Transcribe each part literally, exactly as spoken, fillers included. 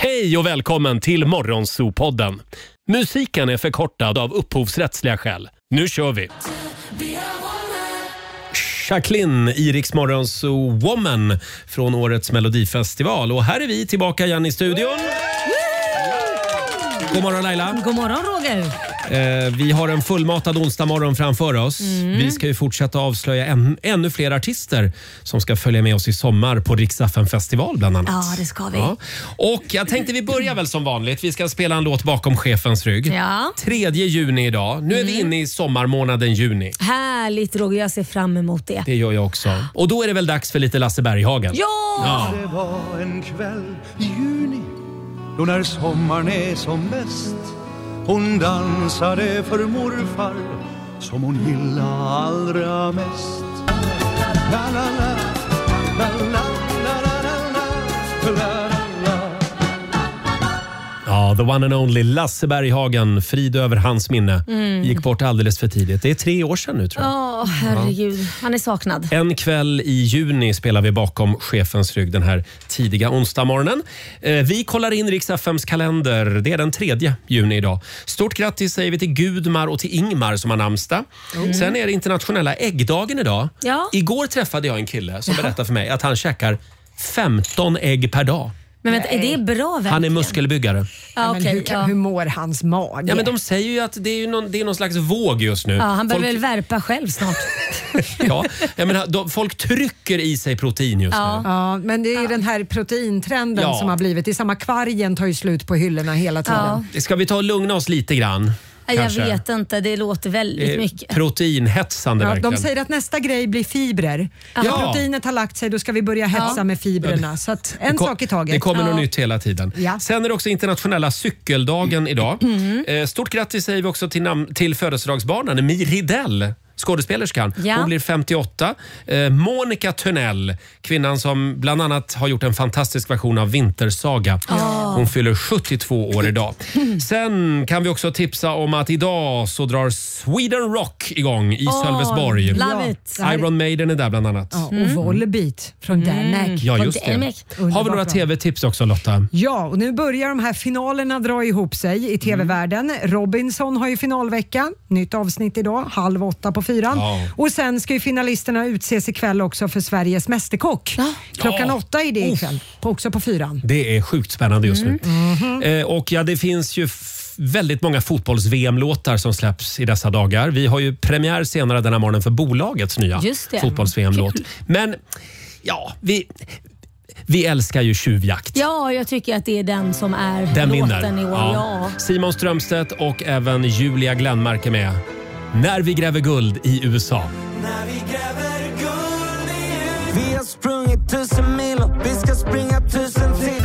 Hej och välkommen till Morgonzoo-podden. Musiken är förkortad av upphovsrättsliga skäl. Nu kör vi! Jacqueline, Iriks Morgonzoo Woman från årets Melodifestival. Och här är vi tillbaka igen i studion. God morgon Laila. God morgon Roger. Eh, vi har en fullmatad onsdag morgon framför oss. Mm. Vi ska ju fortsätta avslöja än, ännu fler artister som ska följa med oss i sommar på Rix F M-festival bland annat. Ja, det ska vi. Ja. Och jag tänkte vi börjar väl som vanligt. Vi ska spela en låt bakom chefens rygg. Ja. tredje juni idag. Nu är mm. vi inne i sommarmånaden juni. Härligt Roger, jag ser fram emot det. Det gör jag också. Och då är det väl dags för lite Lasse Berghagen. Ja! ja. Det var en kväll i juni, då när sommaren är som bäst. Hon dansade för morfar som hon gillade allra mest. La, la, la, la, la, la, la, la, la. Ja, the one and only Lasse Berghagen, frid över hans minne. Mm. Gick bort alldeles för tidigt. Det är tre år sedan nu tror jag. Åh, oh, herregud. Ja. Han är saknad. En kväll i juni spelar vi bakom chefens rygg den här tidiga onsdagmorgonen. Eh, vi kollar in Rix F M:s kalender. Det är den tredje juni idag. Stort grattis säger vi till Gudmar och till Ingmar som har namnsdag. Mm. Sen är det internationella äggdagen idag. Ja. Igår träffade jag en kille som berättade för mig att han käkar femton ägg per dag. Men vänta, är det bra verkligen? Han är muskelbyggare. Ja, men okay, hur, ja. hur mår hans mage? Ja, men de säger ju att det är, ju någon, det är någon slags våg just nu. Ja, han behöver folk... väl värpa själv snart. ja, jag menar, de, folk trycker i sig protein just ja. nu. Ja, men det är ja. den här proteintrenden ja. som har blivit. Det är samma kvargen tar ju slut på hyllorna hela tiden. Ja. Ska vi ta och lugna oss lite grann? Jag Kanske. vet inte, det låter väldigt eh, mycket. Proteinhetsande ja, verkligen. De säger att nästa grej blir fibrer. Ja. När proteinet har lagt sig, då ska vi börja hetsa ja. med fibrerna. Så att en kom, sak i taget. Det kommer ja. något nytt hela tiden. Ja. Sen är det också internationella cykeldagen idag. Mm. Eh, stort grattis säger vi också till, nam- till födelsedagsbarnen Mir Dell. Skådespelerskan. Ja. Hon blir femtioåtta. Eh, Monica Tunnell, kvinnan som bland annat har gjort en fantastisk version av Vintersaga. Oh. Hon fyller sjuttiotvå år idag. Sen kan vi också tipsa om att idag så drar Sweden Rock igång i oh, Sölvesborg. Love it. Iron Maiden är där bland annat. Ja, och mm. Volbeat från mm. Danek. Ja, just det. Har vi några tv-tips också Lotta? Ja, och nu börjar de här finalerna dra ihop sig i tv-världen. Mm. Robinson har ju finalvecka. Nytt avsnitt idag, halv åtta på fyran. Ja. Och sen ska ju finalisterna utses ikväll också för Sveriges Mästerkock. Ja. Klockan ja. åtta är det ikväll, på, också på fyran. Det är sjukt spännande just mm. nu. Mm-hmm. Eh, och ja, det finns ju f- väldigt många fotbolls-V M-låtar som släpps i dessa dagar. Vi har ju premiär senare den här morgonen för bolagets nya fotbolls-V M-låt. Men ja, vi... Vi älskar ju tjuvjakt. Ja, jag tycker att det är den som är den låten vinner. i år. Ja. Ja. Simon Strömstedt och även Julia Glenmark är med. När vi gräver guld i U S A. När vi gräver guld i U S A. Vi har sprungit tusen mil och vi ska springa tusen till.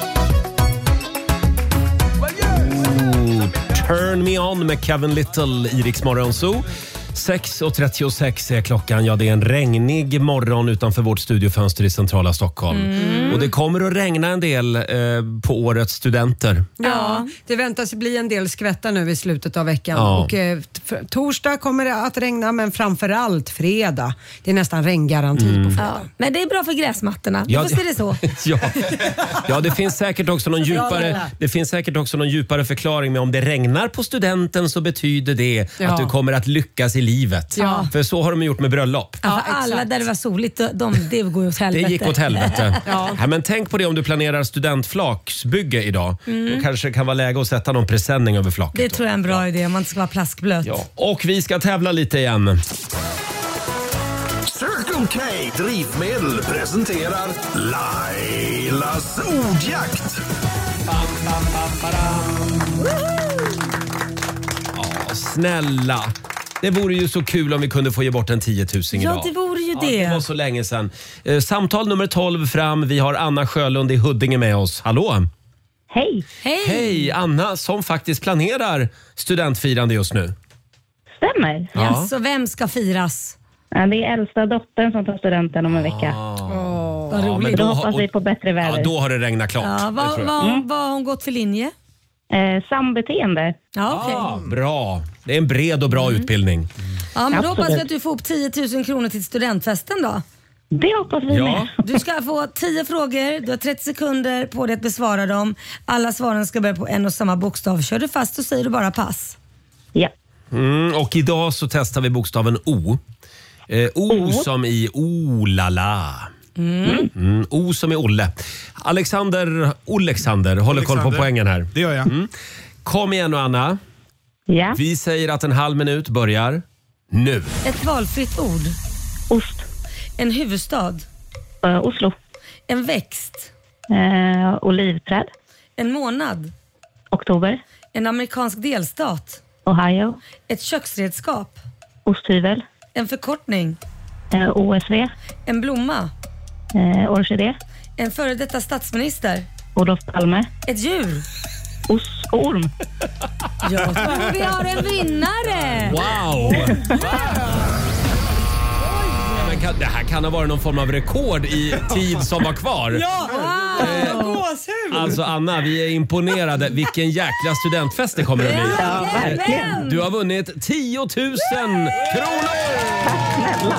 Ooh, Turn Me On med Kevin Little i Rix Morgonzoo. sex och trettiosex är klockan. Ja, det är en regnig morgon utanför vårt studiofönster i centrala Stockholm. Mm. Och det kommer att regna en del eh, på årets studenter. Ja, det väntas bli en del skvättar nu i slutet av veckan. Ja. Och eh, t- torsdag kommer det att regna, men framförallt fredag. Det är nästan regngaranti mm. på fredag. Ja, men det är bra för gräsmattorna. Ja, Varför är det så? ja. ja, det finns säkert också någon djupare, det finns säkert också någon djupare förklaring med om det regnar på studenten så betyder det ja. att du kommer att lyckas i livet. Ja. För så har de gjort med bröllop. Ja, alla där det var soligt, de, det går åt helvete. Det gick åt helvete. ja. Ja, men tänk på det om du planerar studentflaksbygge idag. Mm. Då kanske det kan vara läge att sätta någon presenning över flaket. Det tror jag är en bra ja. idé om man inte ska vara plaskblöt. Ja. Och vi ska tävla lite igen. Circle K Drivmedel presenterar Lailas ordjakt. Bam, bam, bam, bam. Ja, snälla. Det vore ju så kul om vi kunde få ge bort en tio tusen idag. Ja, det vore ju det. Ja, det var så länge sedan. Eh, samtal nummer tolv fram. Vi har Anna Sjölund i Huddinge med oss. Hallå! Hej! Hej! Hej! Anna som faktiskt planerar studentfirande just nu. Stämmer. Ja. Ja, så vem ska firas? Ja, det är äldsta dottern som tar studenten om en vecka. Oh, vad Ja, roligt. men Då då, hoppas vi på bättre väder. ja, då har det regnat klart. Ja, det vad, tror jag. vad, Mm. vad har hon gått för linje? Eh, sambeteende. Ja, okej. Ah, bra. Det är en bred och bra utbildning. Ja, men då Absolut. hoppas jag att du får upp tio tusen kronor till studentfesten då. Det hoppas vi Ja. med. Du ska få tio frågor, du har trettio sekunder på dig att besvara dem. Alla svaren ska börja på en och samma bokstav. Kör du fast så säger du bara pass. Ja. Mm, och idag så testar vi bokstaven O. Eh, o som i olala. Mm. Mm, O som i Olle. Alexander Olexander håller koll på poängen här. Det gör jag. Mm. Kom igen nu, Anna. Ja. Vi säger att en halv minut börjar nu. Ett valfritt ord. Ost. En huvudstad. Uh, Oslo. En växt. Uh, olivträd. En månad. Oktober. En amerikansk delstat. Ohio. Ett köksredskap. Osthyvel. En förkortning. Uh, O S V. En blomma. Uh, orkidé. En före detta statsminister. Olof Palme. Ett djur. Os och orm. Jag tror vi har en vinnare. Wow! Ja, men kan, det här kan ha varit någon form av rekord i tid som var kvar. Ja, wow. Gåshud. Alltså Anna, vi är imponerade. Vilken jäkla studentfest det kommer att bli. Ja, verkligen. Du har vunnit tio tusen kronor! Tack snälla.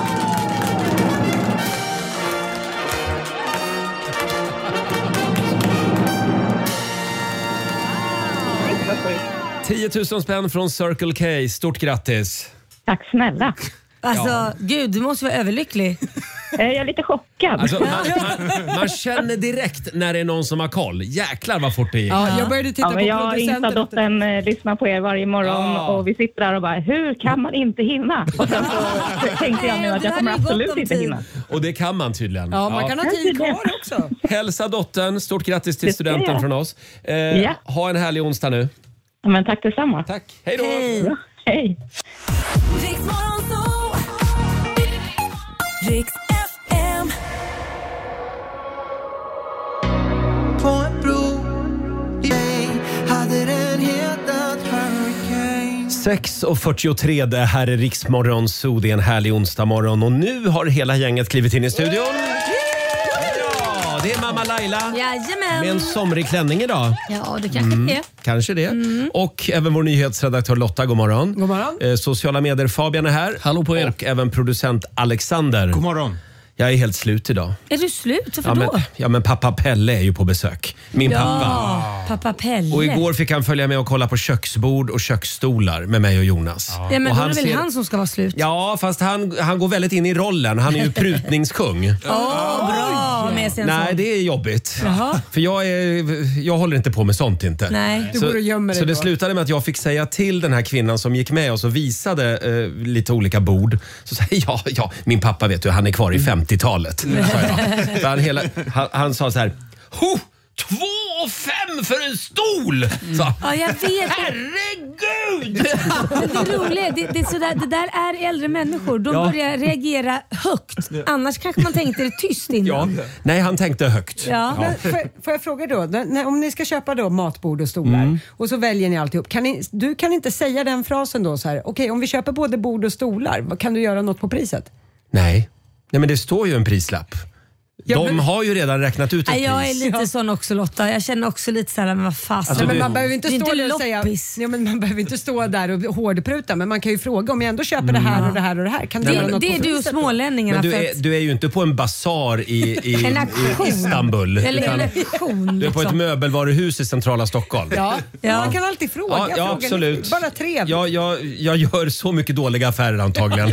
tio tusen spänn från Circle K. Stort grattis! Tack snälla. Alltså, Ja. gud, du måste vara överlycklig. Uh, jag är lite chockad. Alltså, man, man, man känner direkt när det är någon som har koll. Jäklar vad fort det gick. Ja, jag började titta Ja, men på jag och producenten. Insta-dottern eh, lyssnar på er varje morgon Ja. och vi sitter där och bara, hur kan man inte hinna? Och sen så tänkte jag nu att jag kommer absolut inte hinna. Och det kan man tydligen. Ja, man kan ha tid kvar också. Hälsa dottern. Stort grattis till Det ska studenten jag. från oss. Eh, Ja. Ha en härlig onsdag nu. Men tack detsamma. Tack. Hej då! Hej. Hej. Riks F M. På en bro i mig hade den hetat Hurricane. sex och fyrtiotre, det här är Riksmorgon Zoo. Det är en härlig onsdag morgon och nu har hela gänget klivit in i studion. Ja, det är mamma Laila Jajamän. med en somrig klänning idag. Ja, det kanske är. Kanske det. Och även vår nyhetsredaktör Lotta, god morgon. God morgon. Eh, sociala medier Fabian är här. Hallå på er. Och även producent Alexander. God morgon. Jag är helt slut idag. Är du slut? Varför Ja men, då? ja men pappa Pelle är ju på besök. Min pappa. Ja, pappa Pelle. Och igår fick han följa med och kolla på köksbord och köksstolar med mig och Jonas. Ja, men och då är det väl ser- han som ska vara slut? Ja, fast han, han går väldigt in i rollen. Han är ju prutningskung. Åh, bra med sig en Nej, sån. det är jobbigt. Jaha. För jag, är, jag håller inte på med sånt inte. Nej. Du går och gömmer dig så det då. slutade med att jag fick säga till den här kvinnan som gick med oss och visade eh, lite olika bord. Så säger jag, ja, min pappa vet du, han är kvar i femtiotalet. Sa jag. Så han, hela, han, han sa så här, ho! Två och fem för en stol! Så, Ja, jag vet. herregud! Men det är roligt. Det, det, är sådär, det där är äldre människor. De Ja. börjar reagera högt. Annars kanske man tänkte det tyst Ja. innan. Nej, han tänkte högt. Ja. Men får, får jag fråga då, när, om ni ska köpa då matbord och stolar Mm. och så väljer ni alltihop. Kan ni, du kan inte säga den frasen då så här, okej om vi köper både bord och stolar, vad- kan du göra något på priset? Nej. Nej, men det står ju en prislapp. Ja, De men- har ju redan räknat ut ett Nej, jag är pris. lite sån också Lotta. Jag känner också lite såhär, men vad fasen. Alltså, Men du- man behöver inte Det är stå inte där och säga, loppis. ja, men man behöver inte stå där och hårdpruta, men man kan ju fråga om jag ändå köper det här och det här och det här. Kan du Nej, göra men- något Det på är du och priset då? smålänningarna. Men du för är, att- du är ju inte på en basar i, i, En auktion. i Istanbul. Eller utan en auktion. du är på ett liksom. möbelvaruhus i centrala Stockholm. Ja, Ja. man kan alltid fråga. Ja, ja Fråga absolut. lite. Bara trevligt. Ja, jag, jag gör så mycket dåliga affärer antagligen.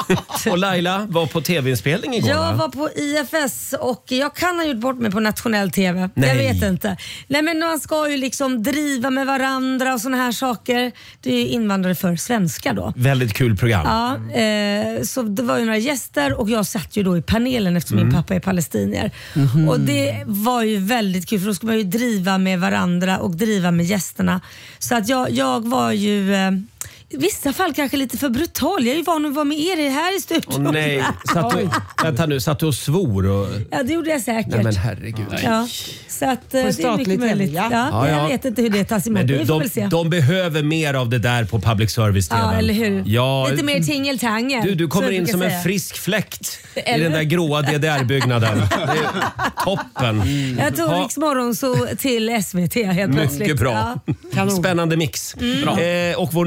Och Laila var på tv-inspelning igår, Jag va? var på I F S och jag kan ha gjort bort mig på nationell tv. Nej. Jag vet inte. Nej, men man ska ju liksom driva med varandra och såna här saker. Det är ju invandrare för svenskar då. Väldigt kul program. Ja, eh, så det var ju några gäster och jag satt ju då i panelen eftersom Mm. min pappa är palestinier. Mhm. Och det var ju väldigt kul för då ska man ju driva med varandra och driva med gästerna. Så att jag, jag var ju eh, i vissa fall kanske lite för brutal. Jag är ju van att vara med er här i studion. Åh nej, satt du, vänta nu, satt du och svor? Och, Ja, det gjorde jag säkert. nej men herregud. Ja, så att, eh, det är statlig mycket T V, möjligt. ja. Ja, Ja, jag ja. vet inte hur det tas emot. Men du, Vi får de, väl se. de behöver mer av det där på public service-tvn. Ja, eller hur? Ja, Lite mer tingeltangel. du, du kommer så jag in brukar som en säga. frisk fläkt i Eller? den där gråa D D R-byggnaden. Det är toppen. Jag tog Ja. Riks Morgonzoo till S V T helt plötsligt. Mycket bra. Ja. Spännande mix. Eh, och vår nyhetsredaktör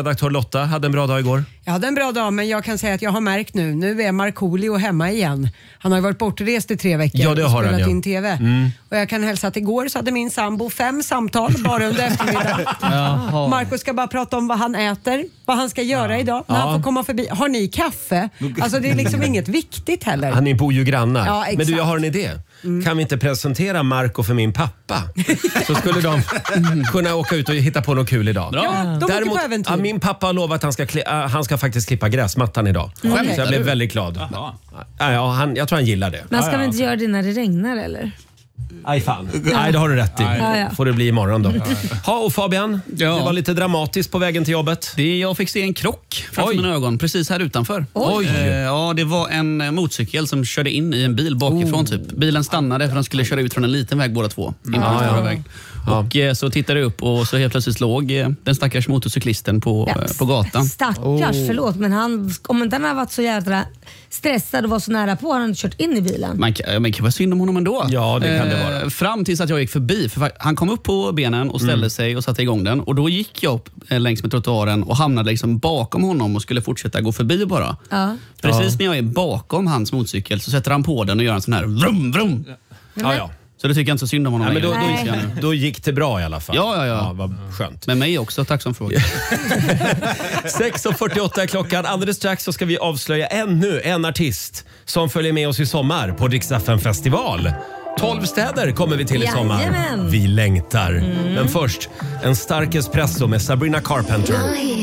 nyhetsredaktör Lotta hade en bra dag igår. Jag hade en bra dag, men jag kan säga att jag har märkt nu, nu är Markoolio hemma igen. Han har ju varit bortrest i tre veckor ja, det och har spelat han, ja. in T V. Mm. Och jag kan hälsa att igår så hade min sambo fem samtal bara under eftermiddagen. Marco ska bara prata om vad han äter, vad han ska göra ja. idag när ja. han får komma förbi. Har ni kaffe? Alltså det är liksom inget viktigt heller. Han är bor ju grannar. Ja, men du, jag har en idé. Mm. Kan vi inte presentera Marco för min pappa? Så skulle de kunna åka ut och hitta på något kul idag. Ja, de Däremot, på äventyr. Ja, min pappa har lovat att han ska, kli- uh, han ska faktiskt klippa gräsmattan idag. Mm. Så jag blev väldigt glad. Ja, ja, han, jag tror han gillar det. Men ska ja, vi ja. inte göra det när det regnar eller? Aj fan. Nej, det har du rätt i. Ja, ja. Får det bli imorgon då. Ha, och Fabian, ja. det var lite dramatiskt på vägen till jobbet. Det, jag fick se en krock framför mina ögon precis här utanför. Oj. Eh, ja, det var en motorcykel som körde in i en bil bakifrån. Oh. Typ. Bilen stannade för de skulle köra ut från en liten väg båda två. Mm. Ja, ja. Väg. Och eh, så tittade jag upp och så helt plötsligt låg eh, den stackars motorcyklisten på, ja. eh, på gatan. Stackars, oh. förlåt, men han, om inte han har varit så jävla stressad och var så nära på, han hade kört in i bilen. Man kan, man kan vara synd om honom ändå. Ja, det kan det vara. Eh, fram tills att jag gick förbi. För han kom upp på benen och ställde mm. sig och satte igång den. Och då gick jag upp eh, längs med trottoaren och hamnade liksom bakom honom och skulle fortsätta gå förbi bara. Ja. Precis ja. när jag är bakom hans motorcykel så sätter han på den och gör en sån här vrum vrum. Ja, ja. Så det tycker jag inte så synd om honom. Ja, men då, då, då, då gick det bra i alla fall. Ja, ja, ja. ja vad skönt. Med mig också, tack som fråga. sex och fyrtioåtta är klockan. Alldeles strax så ska vi avslöja ännu en artist som följer med oss i sommar på Rix F M festival. tolv städer kommer vi till i sommar. Jajamän. Vi längtar. Mm. Men först, en stark espresso med Sabrina Carpenter.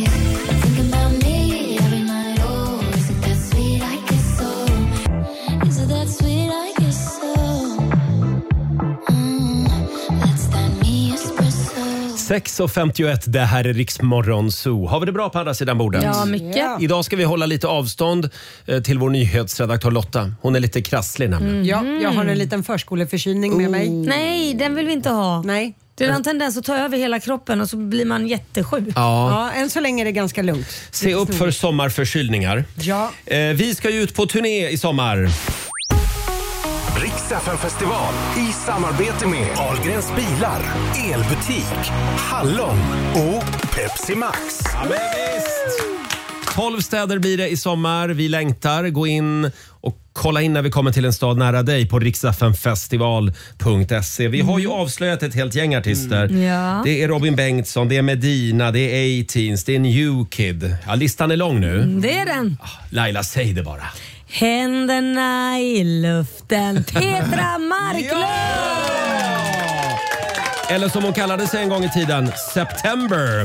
sex och femtioett, det här är Rix Morgon Zoo. Har vi det bra på andra sidan bordet? Ja, mycket. Idag ska vi hålla lite avstånd eh, till vår nyhetsredaktör Lotta. Hon är lite krasslig nämligen. Mm. Ja, jag har en liten förskoleförkylning med mig. Nej, den vill vi inte ha. Nej. Det är en tendens att ta över hela kroppen och så blir man jättesjuk. Ja. Ja, än så länge är det ganska lugnt. Se upp för sommarförkylningar. Ja. Eh, vi ska ju ut på turné i sommar. Rix F M-festival i samarbete med Ahlgrens bilar, elbutik, Hallon och Pepsi Max. Ja, men visst. tolv städer blir det i sommar. Vi längtar. Gå in och kolla in när vi kommer till en stad nära dig på riks f m festival punkt se. Vi har ju avslöjat ett helt gäng artister. Mm. Ja. Det är Robin Bengtsson, det är Medina, det är A-Teens, det är New Kid. Ja, listan är lång nu. Det är den. Laila, säg det bara. Händerna i luften, Petra Marklund! Ja! Eller som hon kallade sig en gång i tiden, September.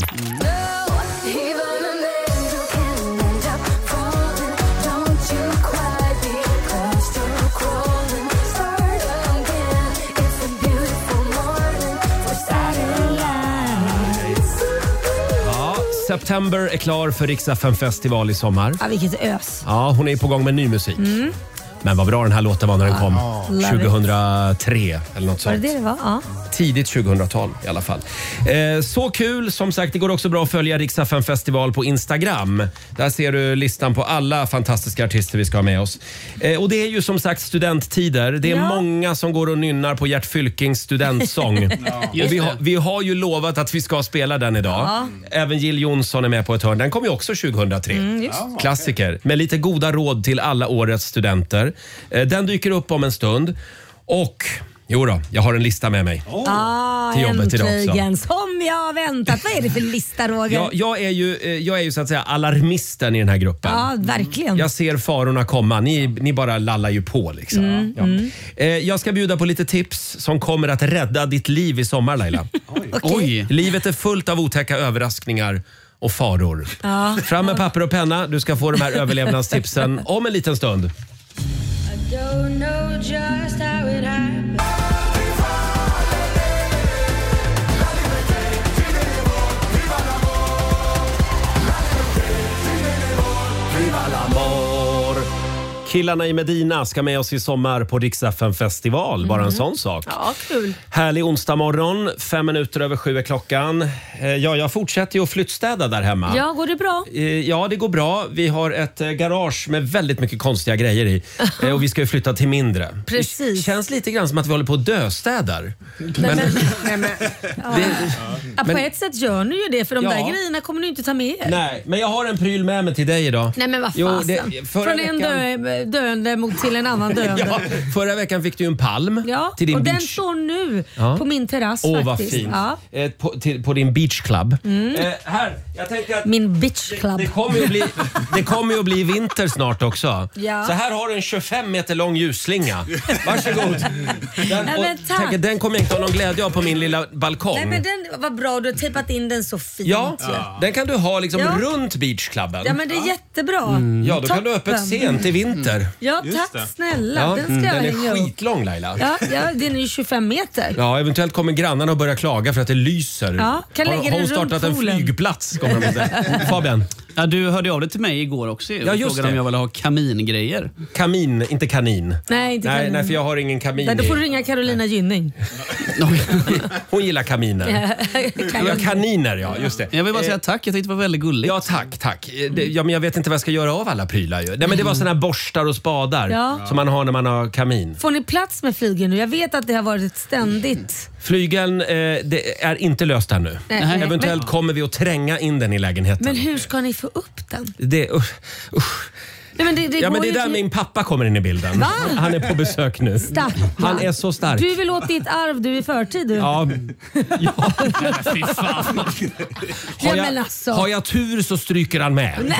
September är klar för Rix F M festival i sommar. Ja, vilket ös. Ja, hon är på gång med ny musik. Mm. Men vad bra den här låten var när den kom. Ja, tjugohundratre eller något sånt. Var det det det var? Ja. Tidigt tjugohundratals i alla fall. Eh, så kul. Som sagt, det går också bra att följa Rix F M festival på Instagram. Där ser du listan på alla fantastiska artister vi ska ha med oss. Eh, och det är ju som sagt studenttider. Det är ja. många som går och nynnar på Gert Fylkings studentsång. Ja. Och vi, har, vi har ju lovat att vi ska spela den idag. Ja. Även Jill Johnson är med på ett hörn. Den kom ju också tjugohundratre. Mm, Klassiker. Med lite goda råd till alla årets studenter. Eh, den dyker upp om en stund. Och... Jo då, jag har en lista med mig. Oh. Ah, till jobbet idag också. Som jag har väntat. Vad är det för lista, Roger? Ja, jag, är ju, jag är ju så att säga alarmisten i den här gruppen. Ja, verkligen. Jag ser farorna komma. Ni, ni bara lallar ju på liksom. Mm, ja. mm. Eh, jag ska bjuda på lite tips som kommer att rädda ditt liv i sommar, Laila. Oj. Okay. Oj. Livet är fullt av otäcka överraskningar och faror. Ja. Fram med papper och penna. Du ska få de här överlevnadstipsen om en liten stund. I don't know just how it happened. Killarna i Medina ska med oss i sommar på Rix F M festival. Mm. Bara en sån sak. Ja, kul. Härlig onsdag morgon. Fem minuter över sju är klockan. Ja, jag fortsätter ju att flyttstäda där hemma. Ja, går det bra? Ja, det går bra. Vi har ett garage med väldigt mycket konstiga grejer i. Och vi ska ju flytta till mindre. Precis. Det känns lite grann som att vi håller på att döstädar. Men, men, Nej, men, ja. det, ja, på men, ett sätt gör ni ju det, för de ja. där grejerna kommer ni inte ta med er. Nej, men jag har en pryl med mig till dig idag. Nej, men vad fasen. Från en veckan... dö, döende mot till en annan döende. Ja, förra veckan fick du en palm ja, till din och beach. Den står nu ja. på min terrass. Åh, faktiskt. vad fint. Ja. Eh, på, till, på din beach club. Mm. Eh, här, jag tänker att min beach club. Det, det kommer ju bli, det kommer ju bli vinter snart också. Ja. Så här har du en tjugofem meter lång ljusslinga. Varsågod. Den, Nej, men tack. Tänker, den kommer jag inte ha någon glädje av på min lilla balkong. Nej, men den var bra. Du har tejpat in den så fint. Ja, ja. Den kan du ha liksom ja. runt beachklubben. Ja, men det är jättebra. Mm. Ja, då Toppen. kan du ha öppet sent i vinter. Mm. Ja, tack snälla. Ja, den ska jag den hänga är upp. skitlång, Laila. Ja, ja, den är ju tjugofem meter. Ja, eventuellt kommer grannarna att börja klaga för att det lyser. Ja, kan lägga har, den har hon runt startat en poolen. flygplats? Kommer de att Fabian? Ja, du hörde av dig till mig igår också. Ja, just frågade det. om jag ville ha kamingrejer. Kamin, inte kanin. Nej, inte nej, kanin. nej, för jag har ingen kamin. Nej, då får i. du ringa Carolina Gynning. Hon gillar kaminer. Ja, kaniner, ja, just det. Jag vill bara säga tack, jag tyckte det var väldigt gulligt. Ja, tack, tack. Det, ja, men jag vet inte vad jag ska göra av alla prylar ju. Nej, men det var såna här borstar och spadar ja. som man har när man har kamin. Får ni plats med flygeln nu? Jag vet att det har varit ett ständigt... Flygeln, eh, det är inte löst ännu. Nej, Eventuellt men, kommer vi att tränga in den i lägenheten. Men hur ska ni få upp den? Det, usch, usch. Nej, men det, det ja, men det är där till... min pappa kommer in i bilden. Va? Han är på besök nu. Stark. Han är så stark. Du vill åt ditt arv, du är i förtid du. Ja. ja. Fy fan. Har, ja, jag, men alltså. har jag tur så stryker han med. Nej.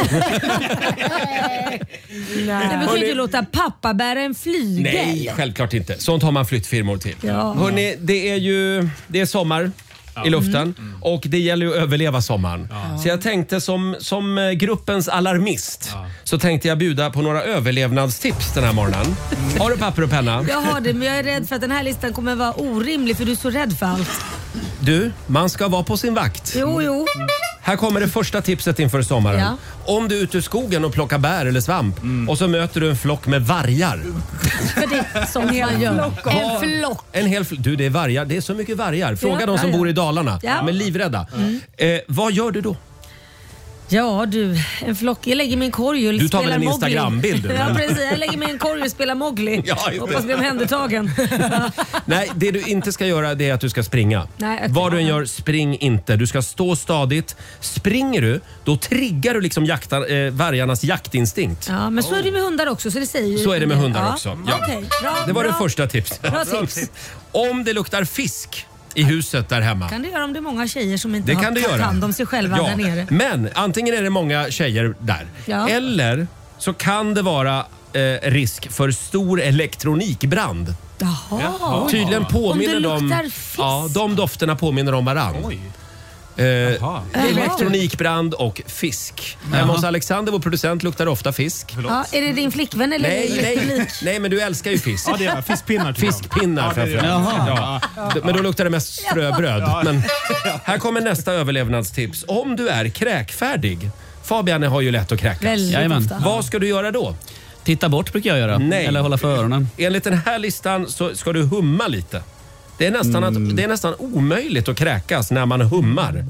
Nej. Det betyder ju låta pappa bära en flygel. Nej, självklart inte. Sånt har man flyttfirmor till. Ja. Hörrni, det är ju det är sommar i luften mm. och det gäller ju att överleva sommaren. Ja. Så jag tänkte som, som gruppens alarmist ja. så tänkte jag bjuda på några överlevnadstips den här morgonen. Mm. Har du papper och penna? Jag har det, men jag är rädd för att den här listan kommer vara orimlig för du är så rädd för allt. Du, man ska vara på sin vakt. Jo, jo. Här kommer det första tipset inför sommaren. Ja. Om du är ute i skogen och plockar bär eller svamp mm. och så möter du en flock med vargar. För det är som man gör. En flock. En hel flock. Du, det är vargar. Det är så mycket vargar. Fråga ja, de som ja, bor i Dalarna. Ja. De är livrädda. Mm. Eh, vad gör du då? Ja du, en flock. Jag lägger mig i en korg och du tar spelar väl en Mowgli. Instagram-bild? Ja precis, jag lägger mig i en korg och spelar Mowgli. Ja, hoppas bli omhändertagen. Nej, det du inte ska göra det är att du ska springa. Nej, okay. Vad du än gör, spring inte. Du ska stå stadigt. Springer du, då triggar du liksom jakta, eh, vargarnas jaktinstinkt. Ja, men så är det med hundar också. Så, det säger ju så är det med hundar ja. också. Ja. Okay, bra, det var bra. det första tipset. Bra tips. Om det luktar fisk i huset där hemma. Kan det göra om det är många tjejer som inte det har kan det tagit göra. hand om sig själva ja. där nere. Men antingen är det många tjejer där. Ja. Eller så kan det vara eh, risk för stor elektronikbrand. Jaha. Tydligen påminner om det de... luktar fisk. Ja, de dofterna påminner om varann. Oj. Eh, elektronikbrand och fisk. Hemma hos Alexander, vår producent, luktar ofta fisk. Ja, är det din flickvän eller nej, nej, nej, men du älskar ju fisk. Ja, det är fiskpinnar. Fiskpinnar ja, framförallt. Ja. Men då luktar det mest ströbröd. Men här kommer nästa överlevnadstips. Om du är kräkfärdig. Fabian har ju lätt att kräkas. Vad ska du göra då? Titta bort brukar jag göra. Nej. Eller hålla för öronen. Enligt den här listan så ska du humma lite. Det är, nästan mm. att, det är nästan omöjligt att kräkas när man hummar.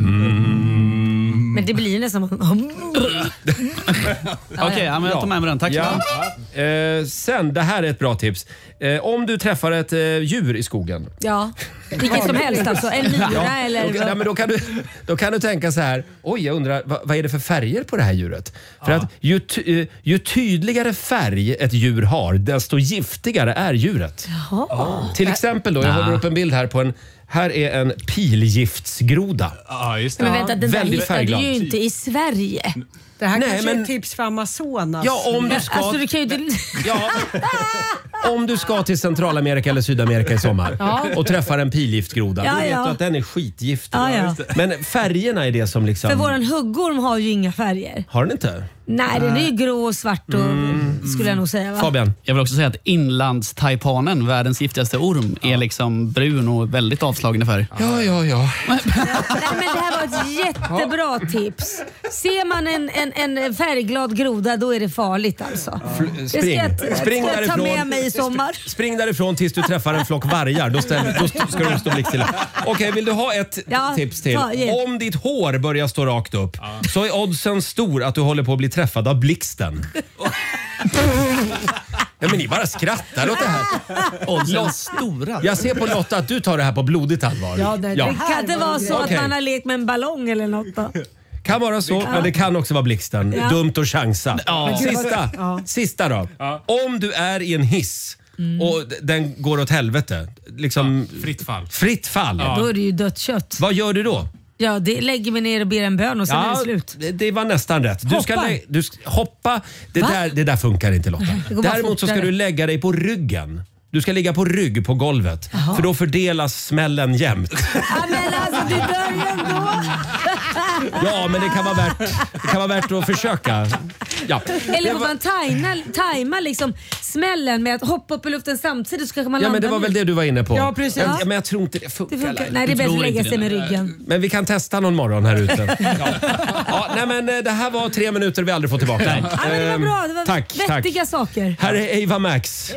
Mm. Men det blir nästan... Okej, okay, ja, jag tar med mig den. Tack. Ja. Eh, sen, det här är ett bra tips. Eh, om du träffar ett eh, djur i skogen. Ja, vilket som helst alltså. En myra ja, eller... Då, ja, men då, kan du, då kan du tänka så här. Oj, jag undrar, vad, vad är det för färger på det här djuret? För ja. att ju, ty, ju tydligare färg ett djur har, desto giftigare är djuret. Jaha. Till exempel då, jag håller upp en bild här på en... Här är en pilgiftsgroda. Ja, just det. Men vänta, den väldigt där hittar du ju inte i Sverige. Det här Nej, kanske men... är ett tips för Amazonas. Ja, om du ska... Alltså, du kan ju inte... ja. Om du ska till Centralamerika eller Sydamerika i sommar ja. och träffar en pilgiftgroda, ja, då vet ja. du att den är skitgiftig. Ja, ja. Men färgerna är det som liksom... För våran huggorm har ju inga färger. Har den inte? Nej, den är ju grå och svart och mm. skulle jag nog säga. Va? Fabian? Jag vill också säga att inlandstaipanen, världens giftigaste orm, är liksom brun och väldigt avslagen i färg. Ja, ja, ja. Nej, men det här var ett jättebra tips. Ser man en, en, en färgglad groda, då är det farligt alltså. Fl- spring. Det ska jag, spring ska jag ta därifrån. med mig i sommar. Spring därifrån tills du träffar en flock vargar. Då, ställer, då ska du stå blickstilla. Okej, okay, vill du ha ett ja, tips till? Ta, Om ditt hår börjar stå rakt upp ja. så är oddsen stor att du håller på att bli träffad av blixten. Ja, men ni bara skrattar åt det här. Oddsen stora. Jag ser på Lotta att du tar det här på blodigt allvar. Ja, det, ja. det kan det vara så okay. att man har lekt med en ballong eller något då. Kan vara så, ja. men det kan också vara blixten. Ja. Dumt att chansa. Ja. Sista, ja. Sista då. Ja. Om du är i en hiss mm. och den går åt helvete. Liksom, ja. Fritt fall. Fritt fall. Ja. Då är det ju dött kött. Vad gör du då? Ja, det lägger mig ner och ber en bön och sen ja, är det slut. Det, det var nästan rätt. Du ska, lä- du ska hoppa. Det där, det där funkar inte, Lotta. Däremot så ska du lägga dig på ryggen. Du ska ligga på rygg på golvet. Jaha. För då fördelas smällen jämnt. Ja, men alltså du dör ju ändå. Ja, men det kan vara värt, det kan vara värt att försöka. Ja. Eller får man tajma, tajma liksom smällen med att hoppa upp i luften samtidigt så kanske man Ja, men det var väl det du var inne på. Ja, precis. Ja, men jag tror inte det funkar. Det funkar. Nej, det är bäst att lägga sig med ryggen. Men vi kan testa någon morgon här ute. Ja. Ja, nej, men det här var tre minuter vi aldrig får tillbaka. Nej. Ja, men det var bra. Det var tack, vettiga tack. saker. Här är Ava Max.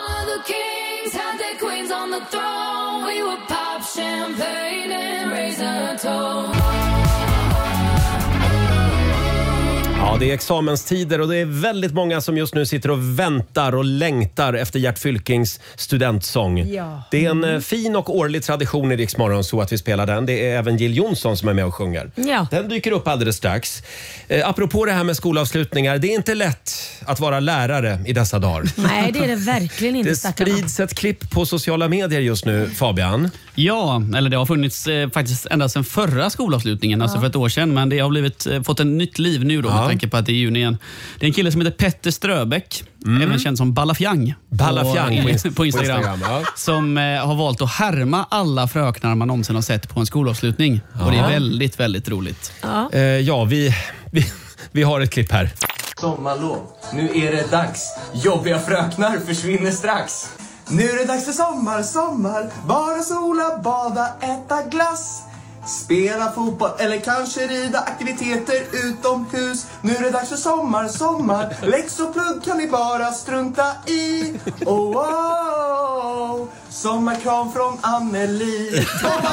Ja, det är examenstider och det är väldigt många som just nu sitter och väntar och längtar efter Gert Fylkings studentsång. Ja. Det är en mm. fin och årlig tradition i Rix Morgon så att vi spelar den. Det är även Jill Johnson som är med och sjunger. Ja. Den dyker upp alldeles strax. Eh, apropå det här med skolavslutningar, det är inte lätt att vara lärare i dessa dagar. Nej, det är det verkligen inte. Det sprids ett klipp på sociala medier just nu, Fabian. Ja, eller det har funnits eh, faktiskt ända sedan förra skolavslutningen, ja. alltså för ett år sedan. Men det har blivit, eh, fått en nytt liv nu då. Ja. Med tanke på att det är juni igen. Det är en kille som heter Petter Ströbeck, mm. även känd som Ballafjang. Ballafjang på, på, på Instagram. Instagram ja. Som eh, har valt att härma alla fröknar man någonsin har sett på en skolavslutning. Ja. Och det är väldigt, väldigt roligt. Ja, eh, ja vi, vi, vi har ett klipp här. Sommarlov, nu är det dags. Jobbiga fröknar försvinner strax. Nu är det dags för sommar, sommar. Bara sola, bada, äta glass. Spela fotboll eller kanske rida, aktiviteter utomhus. Nu är det dags för sommar, sommar. Läx och plugg kan ni bara strunta i. Oh, oh, oh. Sommarkram från Anneli.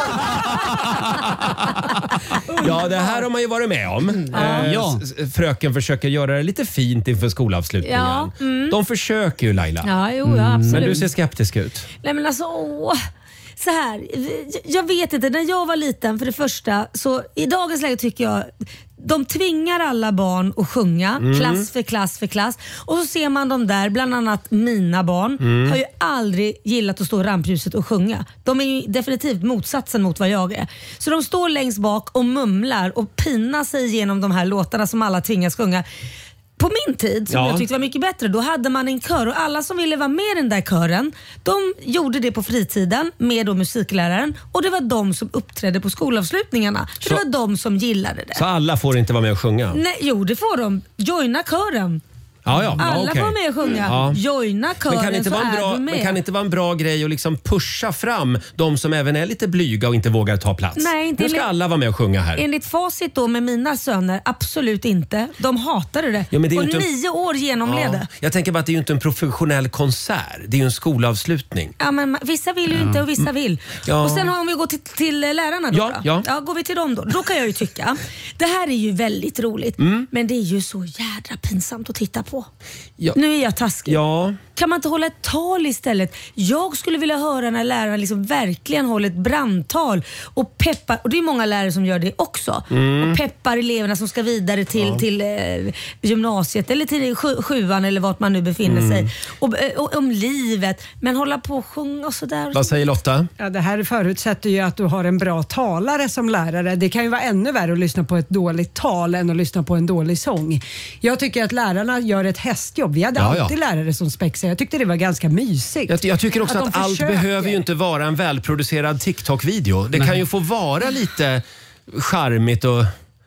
Ja, det här har man ju varit med om. Mm. Eh, ja. Fröken försöker göra det lite fint inför skolavslutningen. Ja. Mm. De försöker ju, Laila. Ja, jo, ja, absolut. Men du ser skeptisk ut. Nej, men alltså... Åh. Så här, jag vet inte, när jag var liten för det första, så i dagens läge tycker jag de tvingar alla barn att sjunga, mm. klass för klass för klass. Och så ser man dem där, bland annat mina barn, mm. har ju aldrig gillat att stå i rampljuset och sjunga. De är ju definitivt motsatsen mot vad jag är. Så de står längst bak och mumlar och pinar sig igenom de här låtarna som alla tvingas sjunga. På min tid, som ja. jag tyckte var mycket bättre, då hade man en kör och alla som ville vara med i den där kören, de gjorde det på fritiden med då musikläraren och det var de som uppträdde på skolavslutningarna. För så, det var de som gillade det. Så alla får inte vara med och sjunga? Nej, jo, det får de. Joina kören. Ja, ja. Alla ja, okay. får med och sjunga. Ja. Joina kören, men kan inte så vara en bra, är du med. Men kan inte vara en bra grej att liksom pusha fram de som även är lite blyga och inte vågar ta plats? Nej, inte nu ska enligt, alla vara med och sjunga här. Enligt facit då med mina söner, absolut inte. De hatade det. Ja, men det är och inte nio en... år genomledde. Ja, jag tänker bara att det är ju inte en professionell konsert. Det är ju en skolavslutning. Ja, men vissa vill ju ja. inte och vissa vill. Ja. Och sen om vi går till, till lärarna då, ja, då. Ja. ja, går vi till dem då. Då kan jag ju tycka, det här är ju väldigt roligt. Mm. Men det är ju så jädra pinsamt att titta på. Ja. Nu är jag taskig. Ja. Kan man inte hålla ett tal istället? Jag skulle vilja höra när läraren liksom verkligen håller ett brandtal och peppar, och det är många lärare som gör det också, mm. och peppar eleverna som ska vidare till, ja. till eh, gymnasiet eller till sju, sjuan eller vart man nu befinner mm. sig. Och, och om livet, men hålla på och sjunga och sådär. Vad säger Lotta? Ja, det här förutsätter ju att du har en bra talare som lärare. Det kan ju vara ännu värre att lyssna på ett dåligt tal än att lyssna på en dålig sång. Jag tycker att lärarna gör ett hästjobb. Vi hade ja, alltid ja. lärare som spexade. Jag tyckte det var ganska mysigt. Jag, jag tycker också att, att allt försöker. behöver ju inte vara en välproducerad TikTok-video. Det Nej. kan ju få vara lite charmigt och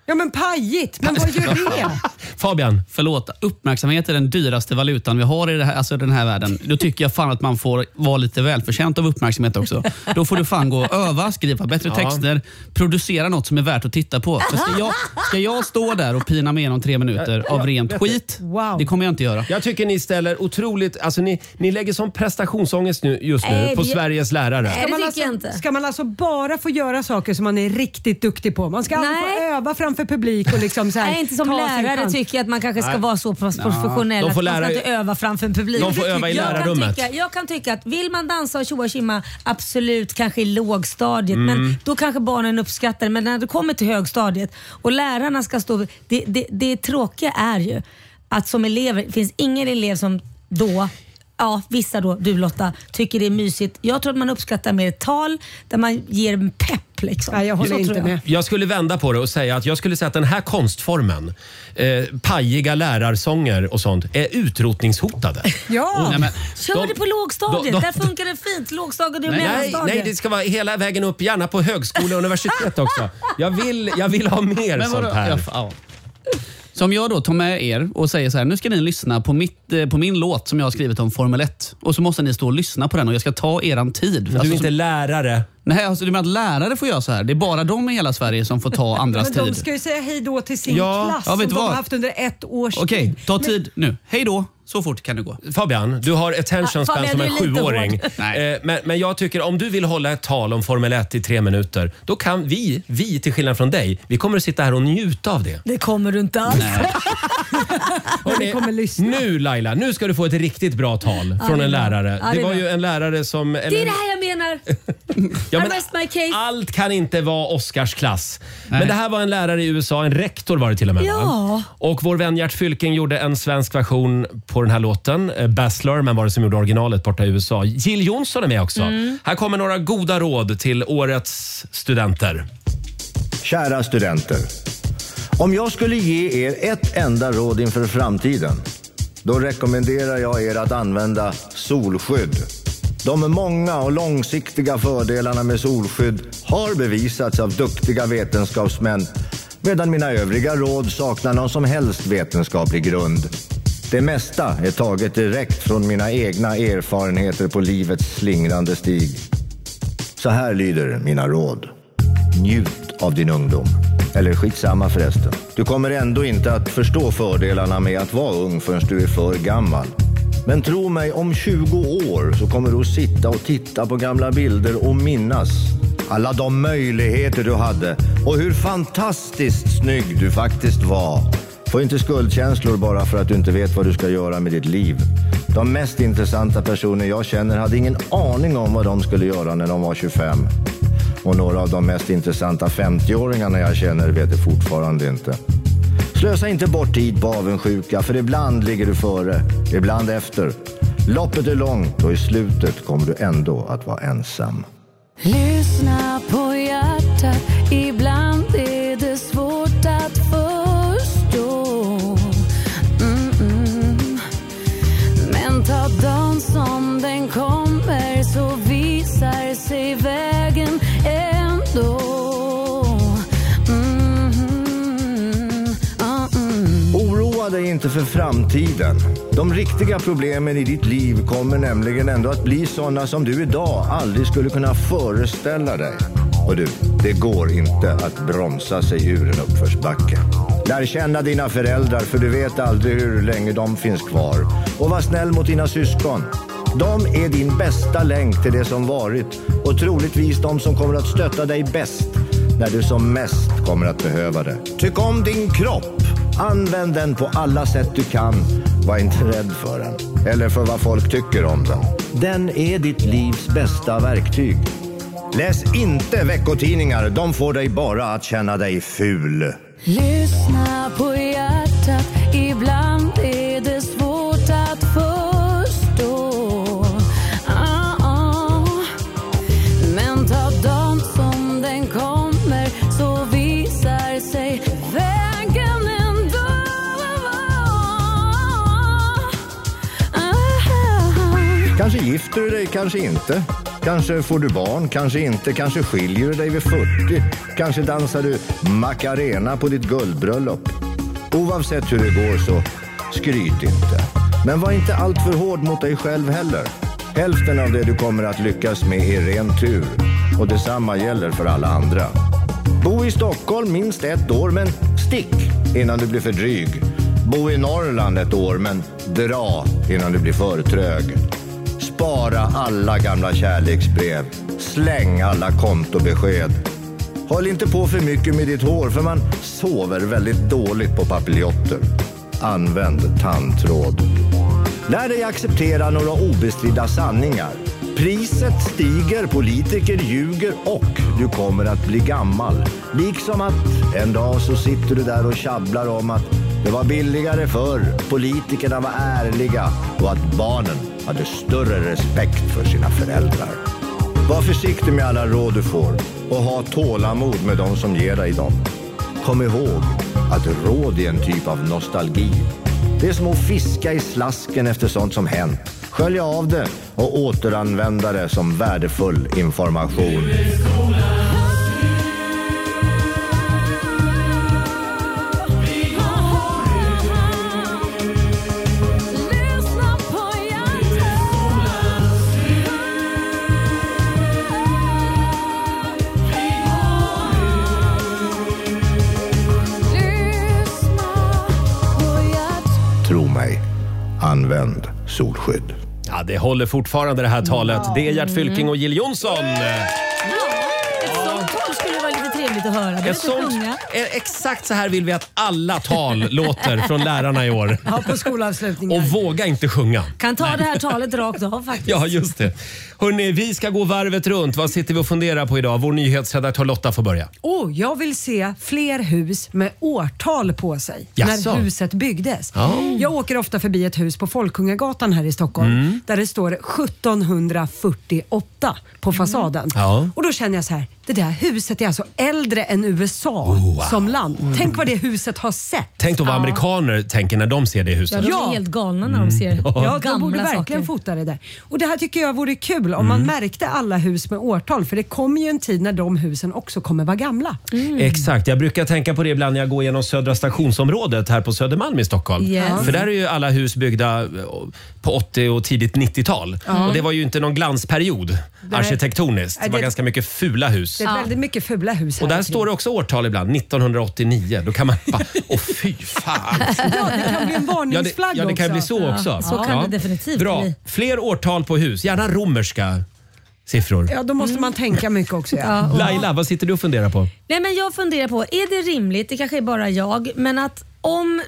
Ja men pajigt, men vad gör det? Fabian. Förlåt, uppmärksamhet är den dyraste valutan vi har i det här, alltså den här världen. Då tycker jag fan att man får vara lite välförtjänt av uppmärksamhet också. Då får du fan gå och öva, skriva bättre ja. texter, producera något som är värt att titta på. För ska, jag, ska jag stå där och pina med igenom tre minuter av rent skit? Wow. Det kommer jag inte göra. Jag tycker ni ställer otroligt, alltså ni, ni lägger som prestationsångest nu, just nu Nej, på det- Sveriges lärare. Nej, Ska det man, tycker alltså, jag inte. ska man alltså bara få göra saker som man är riktigt duktig på? Man ska aldrig Nej. få öva framför publik och liksom så här, Nej, inte som ta sin lärare chans. tycker jag att man kanske ska Nej. vara så pass professionell De att får man ska lära- inte öva framför en publik. De får öva i jag kan lärarrummet. Tycka, jag kan tycka att vill man dansa och tjoa och tjimma, absolut kanske i lågstadiet, men då kanske barnen uppskattar det. Men när det kommer till högstadiet och lärarna ska stå... Det, det, det tråkiga är ju att som elever, det finns ingen elev som då... Ja, vissa då, du Lotta, tycker det är mysigt. Jag tror att man uppskattar mer ett tal där man ger en pepp liksom. Nej, jag håller Så inte tror jag. med. Jag skulle vända på det och säga att jag skulle säga att den här konstformen, eh, pajiga lärarsånger och sånt, är utrotningshotade. Ja, Nej, men, Kör De- det på lågstadiet, de- de- där funkar det fint. Lågstadiet och Nej, Nej, mellanstadiet. nej, det ska vara hela vägen upp, gärna på högskola och universitet också. Jag vill, jag vill ha mer Men vadå? sånt här. Ja, ja. Som jag då tar med er och säger så här, nu ska ni lyssna på, mitt, eh, på min låt som jag har skrivit om Formel ett. Och så måste ni stå och lyssna på den och jag ska ta eran tid. Du är Alltså, inte som, lärare. nej, alltså, du menar att lärare får göra så här? Det är bara de i hela Sverige som får ta andras men de tid. ska ju säga hej då till sin Ja, klass ja, vet som du de vad? har haft under ett års Okej, tid. ta tid nu. Hej då. Så fort kan du gå. Fabian, du har attention Ah, span Fabian, som du en är lite sjuåring. hård. Nej. Eh, men, men jag tycker om du vill hålla ett tal om Formel ett i tre minuter, då kan vi, vi till skillnad från dig, vi kommer att sitta här och njuta av det. Det kommer du inte alls. Hörrni, kommer lyssna. nu Laila, nu ska du få ett riktigt bra tal från det är en bra. lärare. Ja, det det är var bra. ju en lärare som... Det är det här jag menar. Ja, I men rest my case. allt kan inte vara Oscarsklass. Nej. Men det här var en lärare i U S A, en rektor var det till och med. Ja. Va? Och vår vän Gert Fylking gjorde en svensk version på den här låten. Eh, Baz Luhrmann var det som gjorde originalet borta i U S A. Jill Johnson är med också. Mm. Här kommer några goda råd till årets studenter. Kära studenter. Om jag skulle ge er ett enda råd inför framtiden, då rekommenderar jag er att använda solskydd. De många och långsiktiga fördelarna med solskydd har bevisats av duktiga vetenskapsmän, medan mina övriga råd saknar någon som helst vetenskaplig grund. Det mesta är taget direkt från mina egna erfarenheter på livets slingrande stig. Så här lyder mina råd. Njut av din ungdom. Eller skitsamma förresten. Du kommer ändå inte att förstå fördelarna med att vara ung förrän du är för gammal. Men tro mig, om tjugo år så kommer du att sitta och titta på gamla bilder och minnas alla de möjligheter du hade och hur fantastiskt snygg du faktiskt var. Få inte skuldkänslor bara för att du inte vet vad du ska göra med ditt liv. De mest intressanta personer jag känner hade ingen aning om vad de skulle göra när de var tjugofem. Och några av de mest intressanta femtioåringarna jag känner vet det fortfarande inte. Slösa inte bort tid på avundsjuka, för ibland ligger du före, ibland efter. Loppet är långt och i slutet kommer du ändå att vara ensam. Lyssna på hjärtat, ibland är det svårt att förstå. Mm-mm. Men ta dagen som den kommer, så visar sig vägen ändå. Mm-mm. Mm-mm. Oroa dig inte för framtiden. De riktiga problemen i ditt liv kommer nämligen ändå att bli sådana som du idag aldrig skulle kunna föreställa dig. Och du, det går inte att bromsa sig ur en uppförsbacke. Lär känna dina föräldrar, för du vet aldrig hur länge de finns kvar. Och var snäll mot dina syskon. De är din bästa länk till det som varit, och troligtvis de som kommer att stötta dig bäst när du som mest kommer att behöva det. Tyck om din kropp. Använd den på alla sätt du kan. Var inte rädd för den. Eller för vad folk tycker om den. Den är ditt livs bästa verktyg. Läs inte veckotidningar. De får dig bara att känna dig ful. Lyssna på hjärtat, ibland är det svårt att förstå. Ah, ah. Men ta dagen som den kommer, så visar sig vägen ändå. Ah, ah. Kanske gifter du dig, kanske inte. Kanske får du barn, kanske inte, kanske skiljer du dig vid fyrtio. Kanske dansar du Macarena på ditt guldbröllop. Oavsett hur det går så skryt inte. Men var inte allt för hård mot dig själv heller. Hälften av det du kommer att lyckas med är ren tur. Och detsamma gäller för alla andra. Bo i Stockholm minst ett år, men stick innan du blir för dryg. Bo i Norrland ett år, men dra innan du blir för trög. Spara alla gamla kärleksbrev. Släng alla kontobesked. Håll inte på för mycket med ditt hår, för man sover väldigt dåligt på papiljotter. Använd tandtråd. Lär dig acceptera några obestridda sanningar. Priset stiger, politiker ljuger och du kommer att bli gammal. Liksom att en dag så sitter du där och tjabblar om att det var billigare förr, politikerna var ärliga och att barnen hade större respekt för sina föräldrar. Var försiktig med alla råd du får och ha tålamod med de som ger dig dem. Kom ihåg att råd är en typ av nostalgi. Det är som att fiska i slasken efter sånt som hänt. Skölja av det och återanvända det som värdefull information. Tro mig, använd solskydd. Ja, det håller fortfarande det här talet. Det är Gert Fylking och Jill Johnson. Ett sånt tal skulle vara lite trevligt att höra. Ett sånt, exakt så här vill vi att alla tal låter från lärarna i år. Ja, på skolavslutningen. Och våga inte sjunga. Kan ta det här talet rakt av faktiskt. Ja, just det. Hörrni, vi ska gå varvet runt. Vad sitter vi och funderar på idag? Vår nyhetsredaktör Lotta får börja. Oh, jag vill se fler hus med årtal på sig. Jaså? När huset byggdes. Oh. Jag åker ofta förbi ett hus på Folkungagatan här i Stockholm. Mm. Där det står sjuttonhundrafyrtioåtta på fasaden. Ja. Och då känner jag så här, det där huset är alltså äldre än U S A Oh, wow. som land. Tänk vad det huset har sett. Tänk då vad amerikaner tänker när de ser det huset. Ja, de är helt galna när de ser Ja. Ja, de gamla borde verkligen saker. fota det där. Och det här tycker jag vore kul om man märkte alla hus med årtal. För det kommer ju en tid när de husen också kommer vara gamla. Exakt, jag brukar tänka på det ibland när jag går genom Södra stationsområdet här på Södermalm i Stockholm. Yes. För där är ju alla hus byggda på åttio- och tidigt nittiotal. Ja. Och det var ju inte någon glansperiod arkitektoniskt. Det var det- ganska mycket fula hus. Det är väldigt mycket fula hus här. Och där står det också årtal ibland, nittonhundraåttionio. Då kan man bara, åh fy fan. Ja, det kan bli en Ja, det, varningsflagg ja, det kan också. bli så också. Så kan det definitivt Bra. bli. Fler årtal på hus, gärna romerska siffror. Ja, då måste man tänka mycket också. Ja. Ja, och- Laila, vad sitter du och funderar på? Nej, men jag funderar på, är det rimligt, det kanske är bara jag, men att om...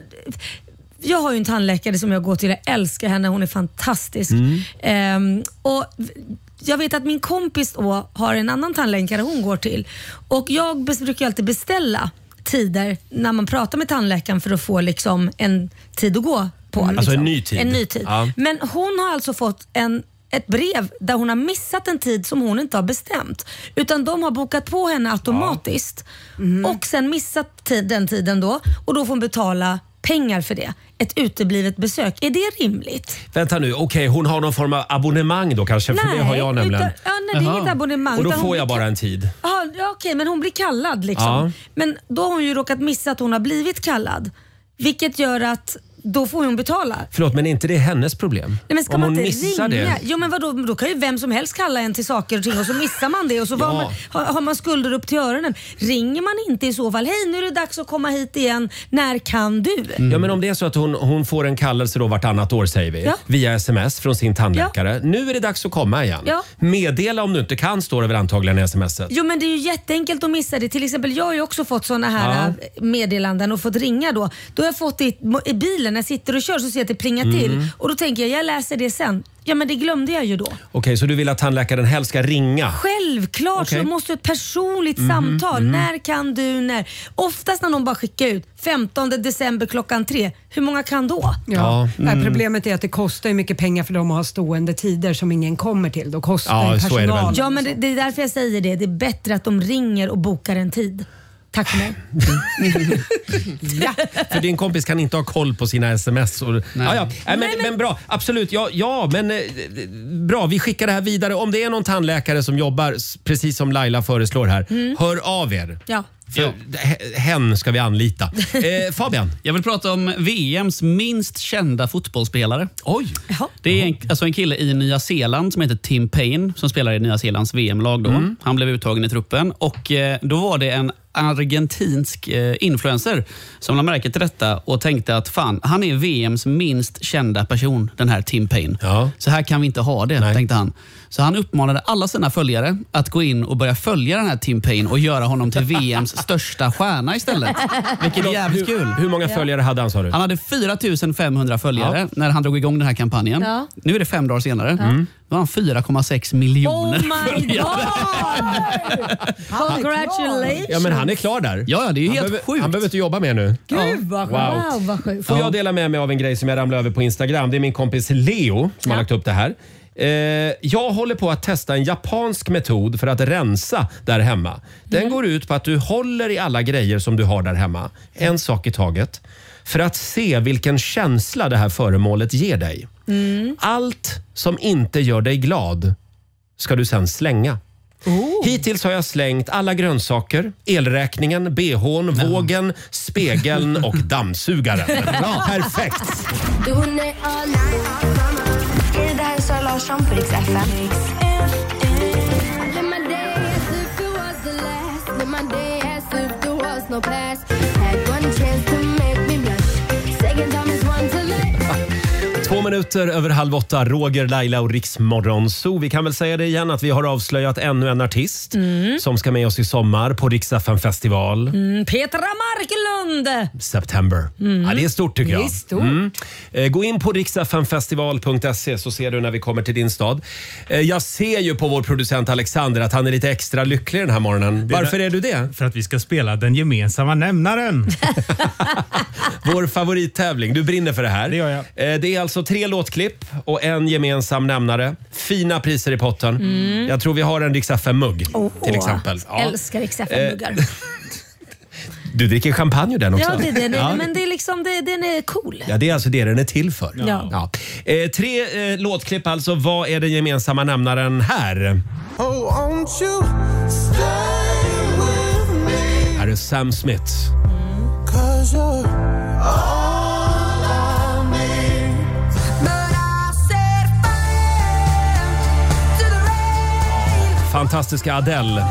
Jag har ju en tandläkare som jag går till, jag älskar henne, hon är fantastisk. Ehm, och jag vet att min kompis då har en annan tandläkare hon går till. Och jag bes- brukar alltid beställa tider när man pratar med tandläkaren för att få liksom en tid att gå på. Alltså liksom. en ny tid. En ny tid. Ja. Men hon har alltså fått en ett brev där hon har missat en tid som hon inte har bestämt. Utan de har bokat på henne automatiskt och sen missat tid, den tiden då, och då får hon betala pengar för det. Ett uteblivet besök. Är det rimligt? Vänta nu, okej hon har någon form av abonnemang då kanske, för det har jag nämligen. Utan, ja, nej, det är inget abonnemang. Och då utan hon får jag blir bara ka- en tid. Aha, ja, okej, men hon blir kallad liksom. Ja. Men då har hon ju råkat missa att hon har blivit kallad. Vilket gör att då får hon betala. Förlåt, men är inte det hennes problem? Nej, men ska Om man hon inte missar ringa? det. Jo, men vadå, då kan ju vem som helst kalla en till saker och ting och så missar man det och så Ja. har, man, har, har man skulder upp till öronen. Ringer man inte i så fall, hej nu är det dags att komma hit igen, när kan du? Ja, men om det är så att hon, hon får en kallelse då vartannat år säger vi, Ja. via sms från sin tandläkare. Nu är det dags att komma igen. Ja. Meddela om du inte kan, står det väl antagligen i smset. Jo, men det är ju jätteenkelt att missa det. Till exempel jag har ju också fått såna här Ja. meddelanden och fått ringa då. Då har jag fått det i, i bilen när jag sitter och kör, så ser jag att det plingar Mm. till. Och då tänker jag, jag läser det sen. Ja, men det glömde jag ju då. Okej, så du vill att tandläkaren helst ska ringa? Självklart, Okej. så måste ett personligt Mhm, samtal. mhm. När kan du, när? Oftast när någon bara skickar ut femtonde december klockan tre. Hur många kan då? Ja. Ja, mm. Nej, problemet är att det kostar ju mycket pengar för dem att ha stående tider som ingen kommer till. Då kostar Ja, ju så är det väl. personal. Ja, men det, det är därför jag säger det. Det är bättre att de ringer och bokar en tid. Tack för mig. Ja, för din kompis kan inte ha koll på sina sms. Och, ja, ja. Nej, men, Nej, men, men bra, absolut. Ja, ja men eh, bra, vi skickar det här vidare. Om det är någon tandläkare som jobbar precis som Laila föreslår här, mm. hör av er. Ja. För hen ska vi anlita. Eh, Fabian? Jag vill prata om V M:s minst kända fotbollsspelare. Oj! Jaha. Det är en, alltså en kille i Nya Zeeland som heter Tim Payne som spelar i Nya Zeelands V M-lag då. Mm. Han blev uttagen i truppen och eh, då var det en argentinsk eh, influencer som lade märke till detta och tänkte att fan, han är V M:s minst kända person, den här Tim Payne. Ja. Så här kan vi inte ha det, Nej. tänkte han. Så han uppmanade alla sina följare att gå in och börja följa den här Tim Payne och göra honom till V M:s största stjärna istället. Vilket är jävligt kul. Hur många följare hade han, sa du? Han hade fyra tusen femhundra följare Ja. när han drog igång den här kampanjen. Ja. Nu är det fem dagar senare. Mm. Då har han fyra komma sex miljoner Oh my god! Congratulations! Ja, men han är klar där. Ja, det är ju han helt behöver, sjukt. Han behöver inte jobba mer nu. Gud vad Wow. wow, vad sjukt. Får jag dela med mig av en grej som jag ramlade över på Instagram? Det är min kompis Leo som har lagt upp det här. Eh, jag håller på att testa en japansk metod för att rensa där hemma. Den Mm. går ut på att du håller i alla grejer som du har där hemma. En sak i taget. För att se vilken känsla det här föremålet ger dig. Mm. Allt som inte gör dig glad ska du sen slänga. Oh. Hittills har jag slängt alla grönsaker, elräkningen, bhn, vågen, spegeln och dammsugaren. Bra, perfekt! Det här är Sara Larsson på Rix F M. Två minuter över halv åtta, Roger, Laila och Rix Morgon. Så vi kan väl säga det igen att vi har avslöjat ännu en artist Mm. som ska med oss i sommar på Rix F M festival. Mm, Petra Marklund! September. Mm. Ja, det är stort tycker jag. Det är stort. Mm. Eh, Gå in på riks f m festival punkt se så ser du när vi kommer till din stad. Eh, Jag ser ju på vår producent Alexander att han är lite extra lycklig den här morgonen. Varför är du det? För att vi ska spela den gemensamma nämnaren. Vår favorittävling. Du brinner för det här. Det gör jag. Eh, Det är alltså tre låtklipp och en gemensam nämnare. Fina priser i potten. Mm. Jag tror vi har en Rix F M-mugg Oh, till exempel. Ja. Älskar Rix F M-muggar. Du dricker champagne ur den också. Ja, det, det, det, Ja. men det är liksom, det, den är cool. Ja, det är alltså det den är till för. Ja. Ja. Eh, tre eh, låtklipp alltså. Vad är den gemensamma nämnaren här? Oh, won't you stay with me? Här är Sam Smith. Cause you're all I need. But I set fire to the rain. Fantastiska Adele.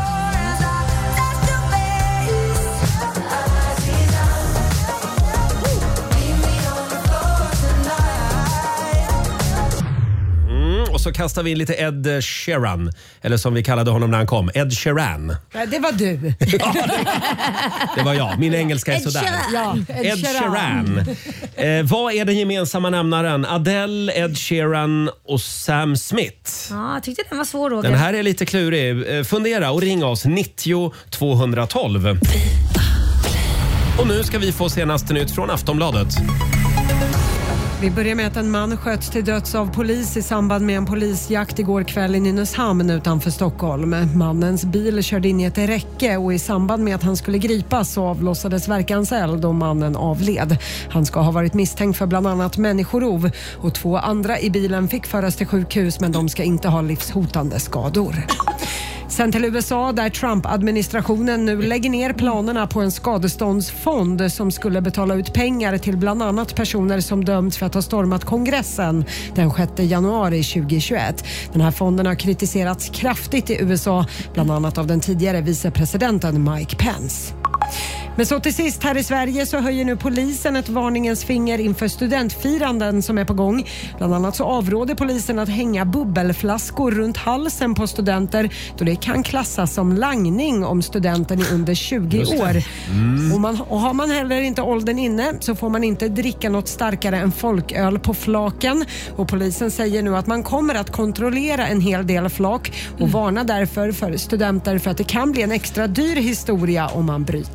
Och så kastar vi in lite Ed Sheeran. Eller som vi kallade honom när han kom. Ed Sheeran. Ja, det var du. Det var jag. Min engelska är Ed sådär. Sheeran. Ja, Ed Ed Sheeran. Sheeran. Eh, vad är den gemensamma nämnaren? Adele, Ed Sheeran och Sam Smith. Ja, jag tyckte den var svår, Roger. Den här är lite klurig. Eh, fundera och ring oss. nittio tvåhundratolv. Och nu ska vi få senaste nytt från Aftonbladet. Vi börjar med att en man sköts till döds av polis i samband med en polisjakt igår kväll i Nynäshamn utanför Stockholm. Mannens bil körde in i ett räcke och i samband med att han skulle gripas så avlossades verkanseld och mannen avled. Han ska ha varit misstänkt för bland annat människorov och två andra i bilen fick föras till sjukhus men de ska inte ha livshotande skador. Sen till U S A där Trump-administrationen nu lägger ner planerna på en skadeståndsfond som skulle betala ut pengar till bland annat personer som dömts för att ha stormat kongressen den sjätte januari tjugohundratjugoett. Den här fonden har kritiserats kraftigt i U S A, bland annat av den tidigare vicepresidenten Mike Pence. Men så till sist här i Sverige så höjer nu polisen ett varningens finger inför studentfiranden som är på gång. Bland annat så avråder polisen att hänga bubbelflaskor runt halsen på studenter då det kan klassas som langning om studenten är under tjugo år. Mm. Och, man, och har man heller inte åldern inne så får man inte dricka något starkare än folköl på flaken. Och polisen säger nu att man kommer att kontrollera en hel del flak och varnar därför för studenter för att det kan bli en extra dyr historia om man bryter mot lagen.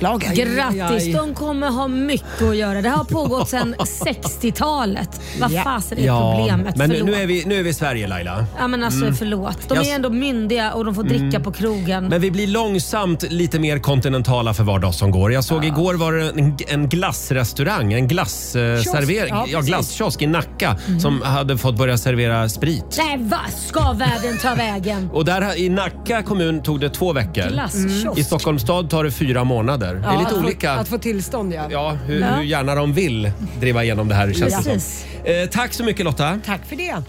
omslaget. Grattis, de kommer ha mycket att göra. Det har pågått sedan sextiotalet. Vad Ja. fasen är Ja, problemet? men nu, Förlåt. nu, är vi, nu är vi i Sverige, Laila. Ja men alltså Mm. förlåt. De Jag- är ändå myndiga och de får dricka på krogen. Men vi blir långsamt lite mer kontinentala för var dag som går. Jag såg igår var det en, en glassrestaurang, en glasservering, Ja, ja, precis. glasskiosk i Nacka som hade fått börja servera sprit. Nej, vad ska världen ta vägen? Och där i Nacka kommun tog det två veckor. Glasskiosk. I Stockholms stad tar det fyra månader. det är lite att få- olika. Att få tillstånd, ja. Ja, hur, Ja. hur gärna de vill driva igenom det här, känns det Precis. som. Eh, tack så mycket Lotta. Tack för det.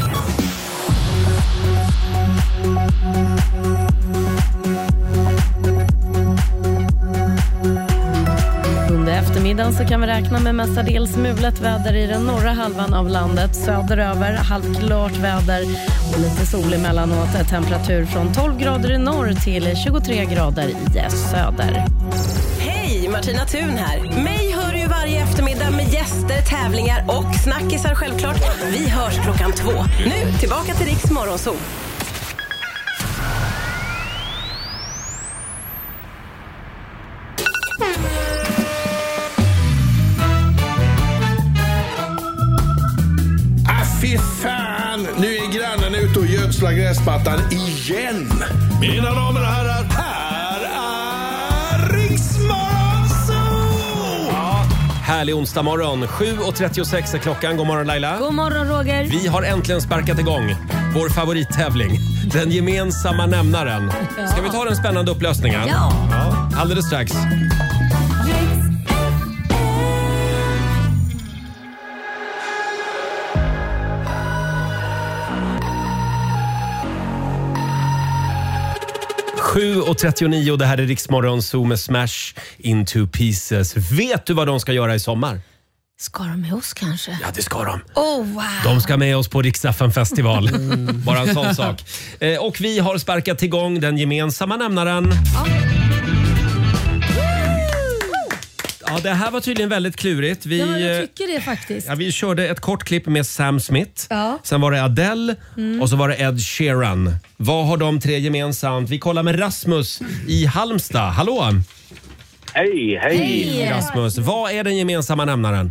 Under eftermiddagen så kan vi räkna med mestadels mulet väder i den norra halvan av landet. Söderöver halvklart väder och lite sol emellanåt. Temperatur från tolv grader i norr till tjugotre grader i söder. Hej, Martina Thun här. Mig hör du ju varje eftermiddag med gäster, tävlingar och snackisar självklart. Vi hörs klockan två. Nu tillbaka till Riks Morgonzoo. Ah, fy fan! Nu är grannen ute och gödslar gräsmattan igen. Mina damer och herrar, här är Riks Morgonzoo! Härlig onsdag morgon. sju och trettiosex är klockan. God morgon Laila. God morgon Roger. Vi har äntligen sparkat igång vår favorittävling. Den gemensamma nämnaren. Ska vi ta den spännande upplösningen? Ja. ja. Alldeles strax. sju och trettionio, det här är Riks Morgonzoo med Smash Into Pieces. Vet du vad de ska göra i sommar? Ska de med oss kanske? Ja, det ska de. Oh wow. De ska med oss på Rix F M festival. Bara en sån sak. Eh, och vi har sparkat igång den gemensamma nämnaren. Ja, det här var tydligen väldigt klurigt. Vi, Ja, men jag eh, tycker det faktiskt. ja, vi körde ett kort klipp med Sam Smith. Ja. Sen var det Adele Mm. och så var det Ed Sheeran. Vad har de tre gemensamt? Vi kollar med Rasmus i Halmstad. Hallå! Hej, hej! Hej Rasmus, vad är den gemensamma nämnaren?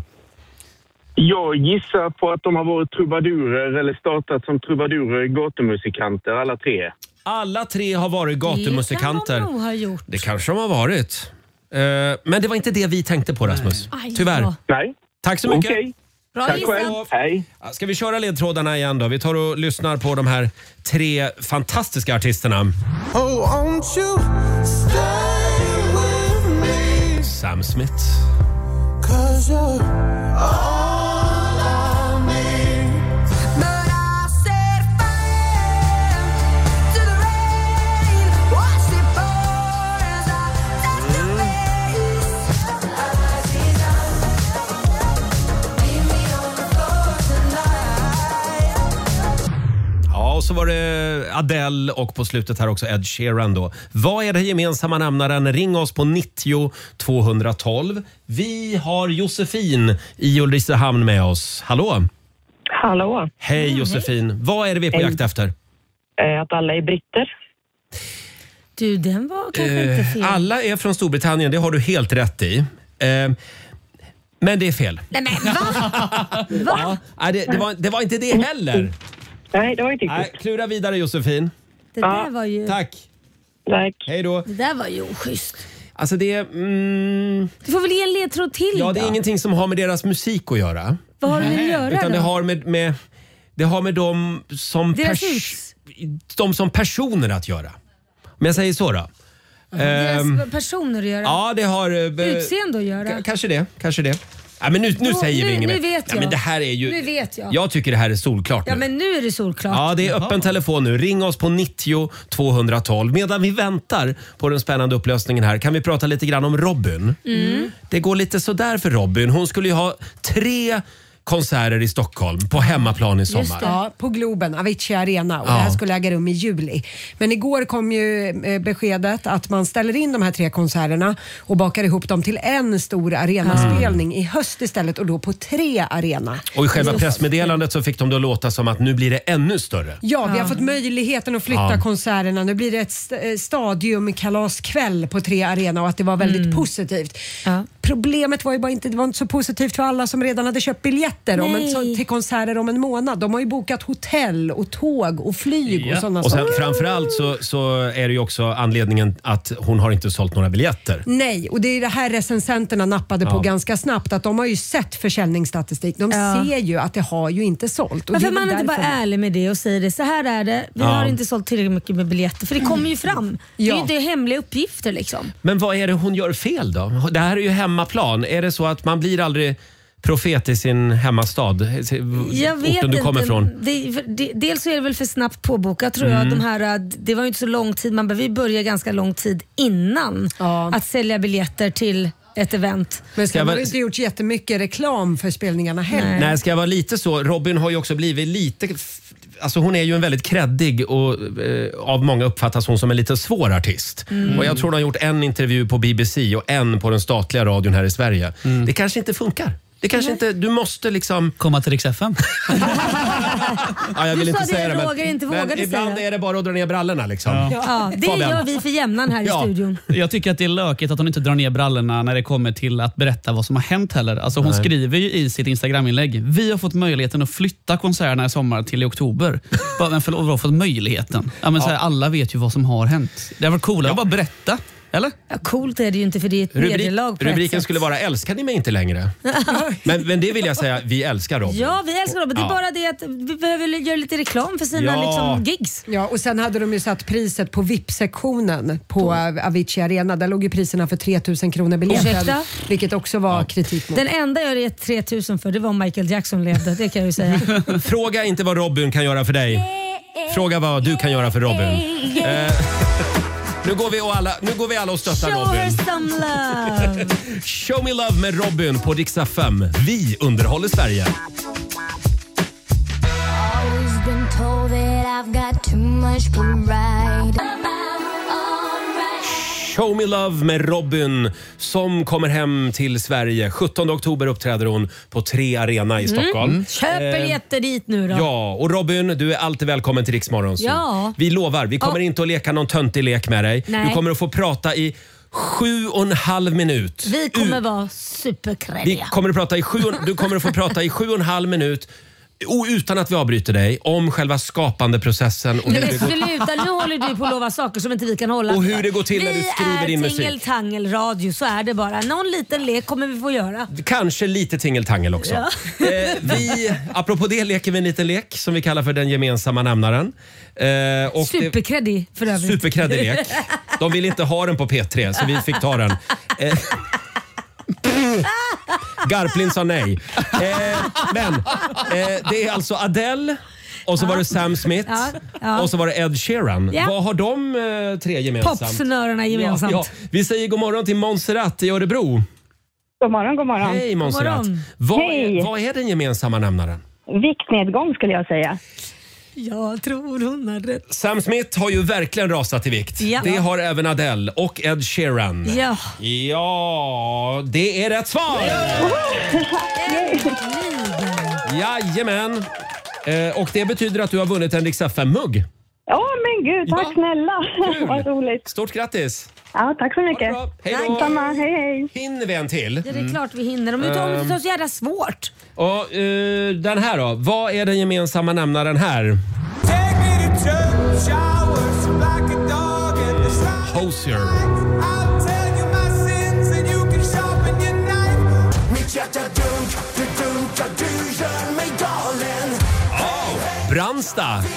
Jag gissar på att de har varit trubadurer eller startat som trubadurer, gatumusikanter, alla tre. Alla tre har varit gatumusikanter. Det kan de nog ha gjort. Det kanske de har varit. Eh, men det var inte det vi tänkte på, Rasmus. Aj, Tyvärr. ja. Nej. Tack så mycket. Okej. Bra Tack gissat. själv. Hej. Ja, ska vi köra ledtrådarna igen då? Vi tar och lyssnar på de här tre fantastiska artisterna. Oh, won't you stay with me? Sam Smith. Cause you're all I need. But I set fire to the rain. Watch it pour as I touch the face. Eyes is on. Leave me on the floor tonight. Ja, och så var det Adele och på slutet här också Ed Sheeran då. Vad är det gemensamma nämnaren? Ring oss på nittio tvåhundratolv. Vi har Josefin i Ulricehamn med oss. Hallå! Hallå. Hej Josefin. Vad är det vi är på Hej. jakt efter? Eh, Att alla är britter. Du, den var kanske Eh, inte fel. alla är från Storbritannien, det har du helt rätt i. Eh, men det är fel. Nej men va? Va? Ja, nej, det, det, var, det var inte det heller. Nej, det var inte Nej, klura vidare Josefin. Det där var ju... Tack. Tack. Hej då. Det där var ju oschysst. Alltså det är... Mm, Du får väl ge en ledtråd till ja, det är då. ingenting som har med deras musik att göra. Vad har det med att göra Utan det då? har med, med, det har med dem som, Deras pers- de som personer att göra. Om jag säger så då. Deras Ehm, personer att göra? ja, det har... eh, Utseende att göra? K- kanske det, kanske det. Ja, men nu, nu Då- säger vi nu- inget nu mer. vet Ja, jag. men det här är ju... Nu vet jag. Jag tycker det här är solklart Ja nu. men nu är det solklart. Ja, det är öppen telefon nu. Ring oss på nittio tvåhundratolv. Medan vi väntar på den spännande upplösningen här kan vi prata lite grann om Robin. Mm. Det går lite sådär för Robin. Hon skulle ju ha tre konserter i Stockholm på hemmaplan i sommar. Ja, på Globen, Avicii Arena. Och Ja. Det här skulle äga rum i juli. Men igår kom ju eh, beskedet att man ställer in de här tre konserterna och bakar ihop dem till en stor arenaspelning Mm. i höst istället och då på tre arena. Och i själva pressmeddelandet så fick de då låta som att nu blir det ännu större. Ja, vi har fått möjligheten att flytta Ja. konserterna. Nu blir det ett st- eh, stadiumkalaskväll på tre arena och att det var väldigt Mm. positivt. Problemet var ju bara inte, det var inte så positivt för alla som redan hade köpt biljetter om en, så, till konserter om en månad. De har ju bokat hotell och tåg och flyg och sådana Och sen saker. framförallt så, så är det ju också anledningen att hon har inte sålt några biljetter. Nej, och det är det här recensenterna nappade på Ja. ganska snabbt. Att de har ju sett försäljningsstatistik. De Ja. ser ju att det har ju inte sålt. Och Varför det är man inte bara därför- ärlig med det och säger det? Så här är det. Vi Ja. har inte sålt tillräckligt mycket med biljetter. För det kommer ju fram. Det är ju Ja. inte hemliga uppgifter liksom. Men vad är det hon gör fel då? Det här är ju hemmaplan. Är det så att man blir aldrig profet i sin hemmastad? Jag vet orten du kommer inte. från? Det, för, det, dels så är det väl för snabbt påbokat tror Mm. jag. De här, det var ju inte så lång tid. Man behöver börja ganska lång tid innan att sälja biljetter till ett event. Men Ska sen jag har väl- du inte gjort jättemycket reklam för spelningarna heller. Nej, ska jag vara lite så. Robin har ju också blivit lite... Alltså hon är ju en väldigt kreddig och eh, av många uppfattas hon som en lite svår artist. Mm. Och jag tror hon har gjort en intervju på B B C och en på den statliga radion här i Sverige. Det kanske inte funkar. Det kanske inte, du måste liksom... Komma till Rix F M. Ja, jag vill Du inte sa det säga det, men, Roger inte men vågade ibland säga. är det bara att dra ner brallorna liksom. Ja, det Fabian. gör vi för jämnan här Ja. i studion. Jag tycker att det är lökigt att hon inte drar ner brallorna när det kommer till att berätta vad som har hänt heller. Alltså hon Nej. skriver ju i sitt Instagram-inlägg: vi har fått möjligheten att flytta konserterna i sommar till i oktober. Bara, men förlåt, har fått möjligheten? Ja, men så här, alla vet ju vad som har hänt. Det har varit coolare att bara berätta. Eller? Ja, coolt är det ju inte för det är ett Rubrik, nederlag på ett rubriken sätt. skulle vara "Älskar ni mig inte längre?" men, men det vill jag säga, vi älskar Robin. Ja, vi älskar Robin. Det är Ja. bara det att vi behöver göra lite reklam för sina Ja. liksom, gigs. Ja, och sen hade de ju satt priset på V I P-sektionen på Avicii Arena. Där låg ju priserna för tre tusen kronor biljetten. Ursäkta? Vilket också var kritik mot. Den enda jag gett tre tusen för det var Michael Jackson levde, det kan jag ju säga. Fråga inte vad Robin kan göra för dig. Fråga vad du kan göra för Robin. Eh, nu, går vi och alla, nu går vi alla och stöttar Show her Robin. some love. Show me love med Robin på Rix F M. Vi underhåller Sverige. Always been told that I've got too much pride. Show me love med Robin som kommer hem till Sverige. sjuttonde oktober uppträder hon på Tre Arena i Stockholm. Mm. Köp Eh, biljetter dit nu då. Ja, och Robin, du är alltid välkommen till Rix Morgon. Ja. Vi lovar, vi kommer Ja. inte att leka någon töntig lek med dig. Nej. Du kommer att få prata i sju och en halv minut. Vi kommer U- vara vi superkreddiga. kommer att prata i sju, du kommer att få prata i sju och en halv minut och utan att vi avbryter dig om själva skapandeprocessen och hur Men det går, sluta, nu håller du på att lova saker som inte vi kan hålla. och hur det går till när du skriver in Vi är musik. tingeltangel radio, så är det bara. Någon liten lek kommer vi få göra. Kanske lite tingeltangel också. Ja. Eh, vi, apropå det leker vi en liten lek som vi kallar för den gemensamma nämnaren. Eh, och det- Superkreddig för övrigt. Superkreddig lek. De vill inte ha den på P tre så vi fick ta den. Eh, Garplind sa nej. Eh, men eh, det är alltså Adele och så var det Sam Smith Ja, ja. och så var det Ed Sheeran. Ja. Vad har de eh, tre gemensamt? Popsnörerna gemensamt. Ja, ja. Vi säger god morgon till Montserrat i Örebro. God morgon, god morgon. Hej Montserrat. God morgon. Vad, Hej. är, vad är den gemensamma nämnaren? Viktnedgång skulle jag säga. Jag tror hon har rätt. Sam Smith har ju verkligen rasat i vikt. Ja. Det har även Adele och Ed Sheeran. Ja. Ja, det är rätt svar! Jajamän. Eh, och det betyder att du har vunnit en Rix F M-mugg. Ja, men gud, tack snälla. Vad roligt. Stort grattis! Ja, tack så mycket. Hej då. Detsamma, hej hej. Hinner vi en till? Ja, det är klart vi hinner. De är inte om det är så jävla svårt. Och eh, den här då? Vad är den gemensamma nämnaren här? Hosier. Brandsta.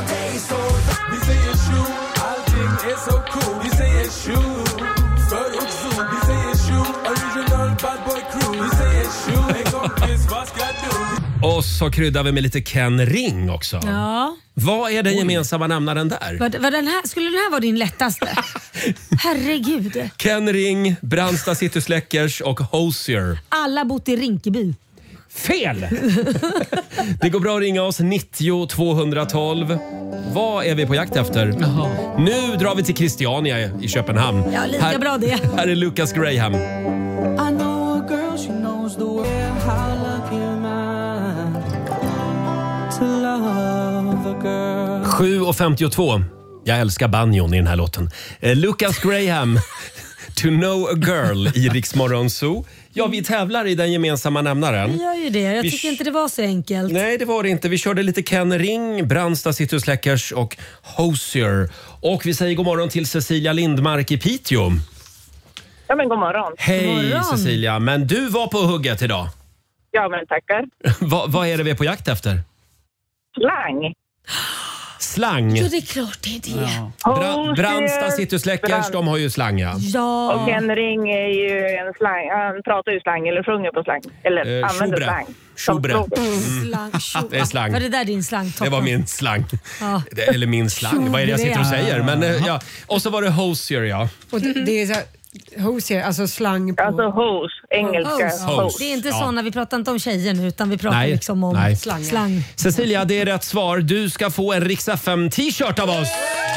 Och så kryddar vi med lite Ken Ring också. Ja. Vad är den gemensamma nämnaren där? Vad, vad den här, skulle den här vara din lättaste? Herregud. Ken Ring, Brandsta City Släckers och Hosier. Alla bott i Rinkeby. Fel! Det går bra att ringa oss nittio tvåhundratolv. Vad är vi på jakt efter? Jaha. Nu drar vi till Christiania i Köpenhamn. Ja, lika här, bra det. Här är Lucas Graham. I know a girl, she knows the way. How lucky am I to love a girl. sju och femtiotvå. Jag älskar banjon i den här låten. Eh, Lucas Graham, To know a girl i Rix Morgon Zoo. Ja, vi tävlar i den gemensamma nämnaren. Vi gör ju det. Jag vi tycker inte det var så enkelt. Nej, det var det inte. Vi körde lite Ken Ring, Brandsta Citrusläckers och Hosier. Och vi säger god morgon till Cecilia Lindmark i Piteå. Ja, men god morgon. Hej God morgon. Cecilia, men du var på hugget idag. Ja, men tackar. Va, vad är det vi är på jakt efter? Slang. Slang. Jo, det är klart det är det. Ja. Bra, Brandsta Citrusläckers, Brand. de har ju slang, ja. Ja. Och Ken Ring är ju en slang. Han pratar ju slang eller sjunger på slang. Eller Eh, använder Schubre. slang. Schubre. Mm. Slang, Det är slang. Var det där din slang? Det var min slang. Ja. Det- Eller min slang. Vad är det jag sitter och säger? Men, eh, ja. Och så var det Hosier, ja. Och det, det är så här, hosier, alltså slang på... Alltså hos, engelska Hose. Hose. Det är inte Ja. såna, vi pratar inte om tjejer nu utan vi pratar Nej, liksom om nej. slang. slang. Cecilia, det är rätt svar. Du ska få en Rix F M t-shirt av oss.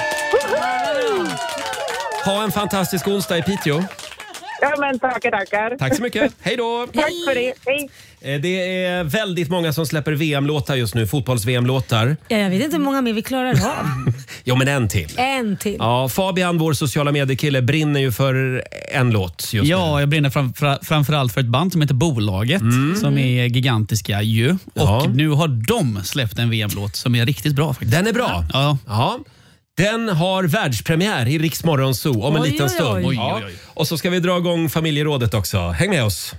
Ha en fantastisk onsdag i Piteå. Ja, men tackar, tackar. Tack så mycket. Hej då. Tack för det. Hej. Eh, Det är väldigt många som släpper V M-låtar just nu. Fotbolls-V M-låtar. Ja, jag vet inte hur många mer vi klarar av. Jo, men en till. En till. Ja, Fabian, vår sociala mediekille, brinner ju för en låt just Ja, jag brinner fram, fra, framförallt för ett band som heter Bolaget, som är gigantiska ju. Och Ja. nu har de släppt en V M-låt som är riktigt bra faktiskt. Den är bra. Ja. Ja. Den har världspremiär i Rix Morgon Zoo om en Oj, liten oj, stund. oj. Ja. Oj, oj, oj. Och så ska vi dra igång familjerådet också. Häng med oss.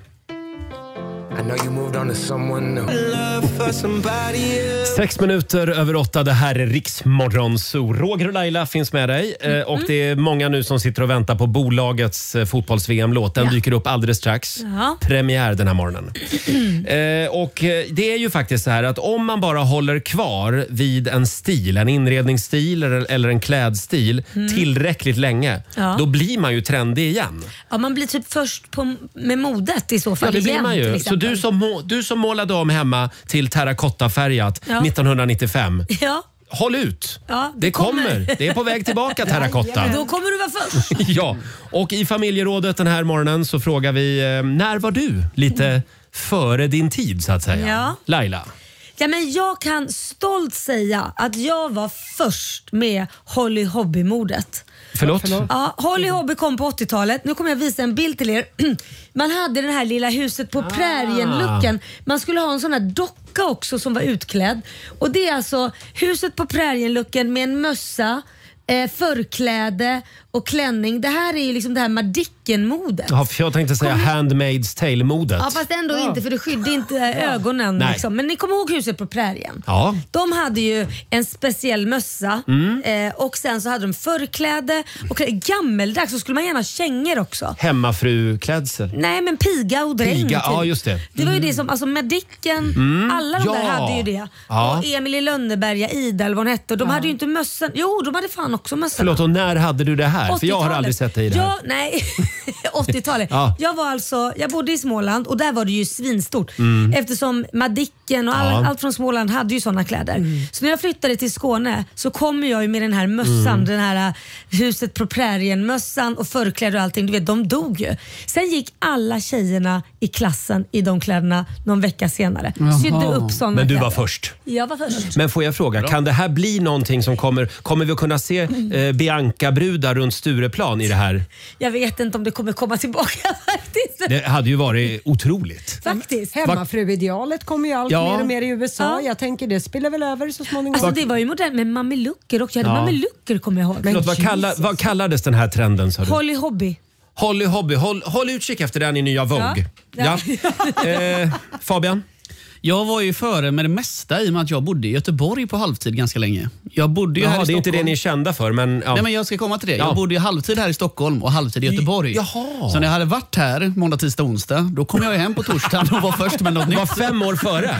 I know you moved on to someone new. Love for somebody else. Sex minuter över åtta, det här är Rix Morgon Zoo. Roger och Laila finns med dig. Eh, och det är många nu som sitter och väntar på bolagets eh, fotbolls-V M-låt. Den Ja. dyker upp alldeles strax. Ja. Premiär den här morgonen. eh, och eh, det är ju faktiskt så här att om man bara håller kvar vid en stil, en inredningsstil eller, eller en klädstil Mm. tillräckligt länge, Ja. då blir man ju trendig igen. Ja, man blir typ först på, med modet i så fall. Ja, det blir igen, man till ju. Så exempel. du som, må, du som målade om hemma till terrakottafärgat Ja. nittonhundranittiofem. Ja. Håll ut! Ja, det kommer. Det är på väg tillbaka, terrakotta. Då kommer du vara först. Ja, och i familjerådet den här morgonen så frågar vi, eh, när var du lite före din tid så att säga? Ja. Laila? Ja, men jag kan stolt säga att jag var först med Holly Hobby-mordet. Förlåt? Ja, Holly Hobby kom på åttiotalet. Nu kommer jag visa en bild till er. Man hade det här lilla huset på prärien-looken. Man skulle ha en sån här docka också som var utklädd. Och det är alltså huset på prärien-looken med en mössa, eh, förkläde och klänning. Det här är ju liksom det här Madicken-modet. Ja, för jag tänkte säga Handmaid's Tale-modet. Ja, fast ändå inte för det skyddar inte ögonen. Nej. Liksom. Men ni kommer ihåg huset på prärien? Ja. De hade ju en speciell mössa Mm. eh, och sen så hade de förkläde och klä- gammeldags så skulle man gärna ha kängor också. Hemmafruklädsel. Nej, men piga och dräng. Piga, typ. ja, just det. Det var ju det som, alltså Madicken, Mm. alla de Ja. där hade ju det. Ja. Och Emil i Lönneberga, Ida eller vad hon hette. De hade ju inte mössan. Jo, de hade fan också mössan. Förlåt, och när hade du det här? För jag har åttiotalet. aldrig sett dig i det här. Ja, nej, åttiotalet. Ja. Jag var alltså, jag bodde i Småland och där var det ju svinstort. Mm. Eftersom Madicken och all, Ja. allt från Småland hade ju såna kläder. Så när jag flyttade till Skåne så kom jag ju med den här mössan, Mm. den här uh, huset på prärien-mössan och förkläder och allting. Du vet, de dog ju. Sen gick alla tjejerna i klassen i de kläderna någon vecka senare. Sydde upp såna Men du var kläder. först. Jag var först. Men får jag fråga, kan det här bli någonting som kommer, kommer vi att kunna se eh, Bianca-brudar runt Stureplan i det här? Jag vet inte om det kommer komma tillbaka faktiskt. Det hade ju varit otroligt. Faktiskt. Hemmafruidealet kommer ju allt Ja. mer och mer i U S A. Ja. Jag tänker det spelar väl över så småningom. Alltså det var ju modernt med mamelucker och jag hade Ja. mamelucker kommer jag ihåg. Förlåt, vad, kalla, vad kallades den här trenden sa du? Holly Hobby. Holly Hobby. Håll, håll utkik efter den i nya Vogue. Ja. Ja. eh, Fabian? Jag var ju före med det mesta i och med att jag bodde i Göteborg på halvtid ganska länge. Jag bodde ju Jaha, här i det är inte Stockholm. det ni är kända för, men... Ja. Nej, men jag ska komma till det. Ja. Jag bodde ju halvtid här i Stockholm och halvtid i Göteborg. Jaha. Så när jag hade varit här måndag, tisdag, onsdag, då kom jag hem på torsdagen och var först med något nytt. Var fem år före.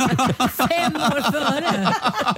Fem år före.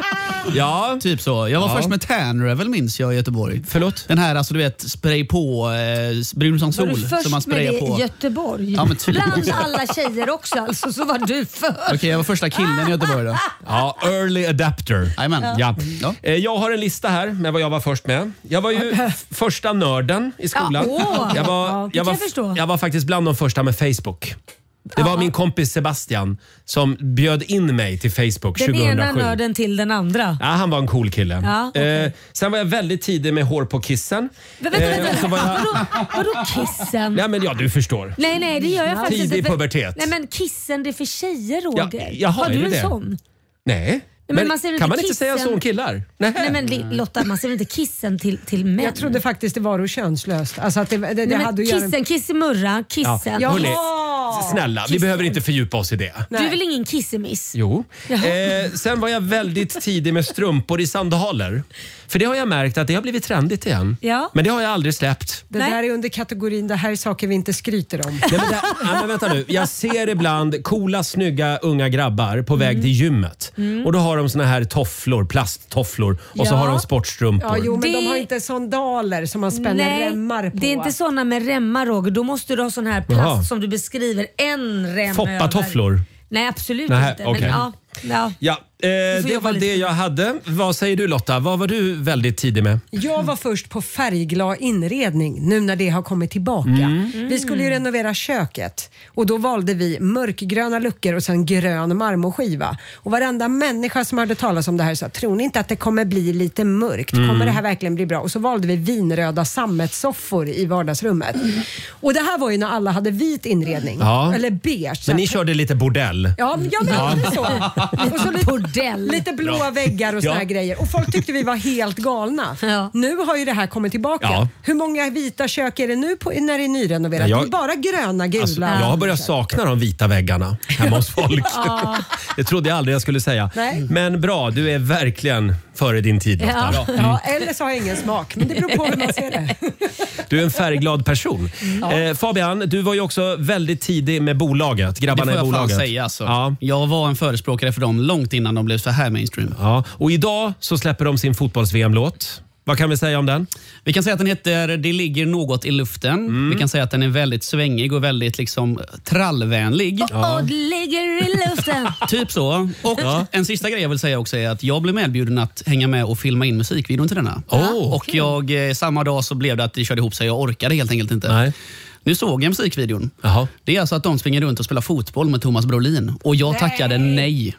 Ja. Typ så. Jag var Ja. först med Tanrevel minns jag i Göteborg. Förlåt? Den här, alltså du vet, spray på eh, brun som Var sol. du som man först med sprayar det på. i Göteborg? Ja, men typ. Bland alla tjejer också alltså, så var du först. Okej, okay, jag var första killen i Göteborg då. Ja, early adapter. Amen. Ja. Ja. Eh, Jag har en lista här med vad jag var först med. Jag var ju f- första nörden i skolan. Ja, åh. jag, var, Ja, det jag, kan var, jag förstå. jag var faktiskt bland de första med Facebook. Det var min kompis Sebastian som bjöd in mig till Facebook Den ena tjugohundrasju. nörden till den andra. Ja, han var en cool kille. Ja, okej. eh, sen var jag väldigt tidig med hår på kissen. Men vänta, Eh, vänta, och så var jag... vadå, vadå kissen? Ja, men ja, du förstår. Nej, nej, det gör jag faktiskt Tidig inte. pubertet. Nej, men kissen det är för tjejer, Roger. jaha, har är du det en det? sån? Nej. men Men man ser väl kan inte man inte säga kissen- så om killar? Nej. Nej, men Li- Lotta, man ser väl inte kissen till, till män? Jag trodde faktiskt det var och könslöst. Alltså att det, det, det Nej, men hade att göra- kissen, kissemurra, kissen. Ja, hörni, snälla, vi Kissen. behöver inte fördjupa oss i det. Du är väl ingen kissemiss? Jo. Jaha. Eh, sen var jag väldigt tidig med strumpor i sandaler. För det har jag märkt att det har blivit trendigt igen. Ja. Men det har jag aldrig släppt. Det där är under kategorin det här är saker vi inte skryter om. Nej, men, det, nej, men vänta nu. Jag ser ibland coola, snygga, unga grabbar på väg till gymmet. Mm. Och då har de såna här tofflor, plasttofflor. Och så Ja. har de sportstrumpor. Ja, jo, men Det- de har inte sandaler som man spänner Nej, remmar på. det är inte såna med remmar, Roger. Då måste du ha sån här plast Jaha. som du beskriver. En rem Foppatofflor. över. Nej, absolut Nej, inte. okej. Men, ja, ja. Ja, eh, får det jobba var lite. det jag hade. Vad säger du Lotta? Vad var du väldigt tidig med? Jag var först på färgglad inredning nu när det har kommit tillbaka. Mm. Vi skulle ju renovera köket och då valde vi mörkgröna luckor och sen grön marmorskiva. Och varenda människa som hade talat om det här sa, tror ni inte att det kommer bli lite mörkt? Mm. Kommer det här verkligen bli bra? Och så valde vi vinröda sammetssoffor i vardagsrummet. Och det här var ju när alla hade vit inredning. Ja. Eller beige. Så Men ni att- körde lite bordell. Ja, men jag menade Ja. så. Och så lite, Bordell. lite blåa Bra. väggar och såna Ja. här grejer. Och folk tyckte vi var helt galna. Ja. Nu har ju det här kommit tillbaka. Ja. Hur många vita kök är det nu på, när det är nyrenoverat? Nej, jag- Det är bara gröna, gula. Alltså, jag har börjat sakna de vita väggarna hemma hos folk. Ja. Det trodde jag aldrig jag skulle säga. Nej. Men bra, du är verkligen före din tid Lotta. Ja. Bra. Ja, eller så har jag ingen smak. Men det beror på hur man ser det. Du är en färgglad person. Eh, Fabian, du var ju också väldigt tidig med bolaget. Det Grabbarna får i jag fan bolaget. säga alltså. Ja. Jag var en förespråkare för dem långt innan de blev så här mainstream. Ja. Och idag så släpper de sin fotbolls-V M-låt. Vad kan vi säga om den? Vi kan säga att den heter Det ligger något i luften. Mm. Vi kan säga att den är väldigt svängig och väldigt liksom trallvänlig. Och det ligger i luften. Typ så. Och en sista grej jag vill säga också är att jag blev medbjuden att hänga med och filma in musikvideon till denna. Oh, och jag, eh, samma dag så blev det att det körde ihop sig. Jag orkade helt enkelt inte. Nej. Nu såg jag musikvideon. Jaha. Det är alltså att de springer runt och spelar fotboll med Thomas Brolin. Och jag tackade nej.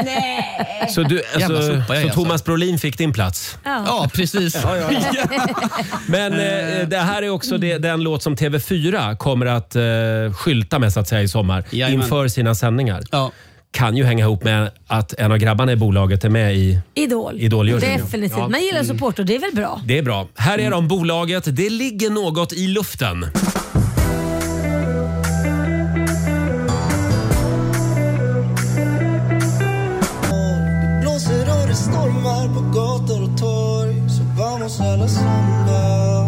Nej. Så, du, Jävla alltså, sopa jag är, så alltså. Thomas Brolin fick din plats? Ja. Ja, precis. Ja, ja, ja. Men eh, det här är också det, den låt som T V fyra kommer att eh, skylta med så att säga i sommar. Jajamän. Inför sina sändningar. Ja. Kan ju hänga ihop med att en av grabbarna i bolaget är med i Idol. Idoljuryn, ja. Definitivt. Ja. Man gillar support och det är väl bra? Det är bra. Här är de, bolaget. Det ligger något i luften. Blåser och det stormar på gator och torg. Så vamos a la samba.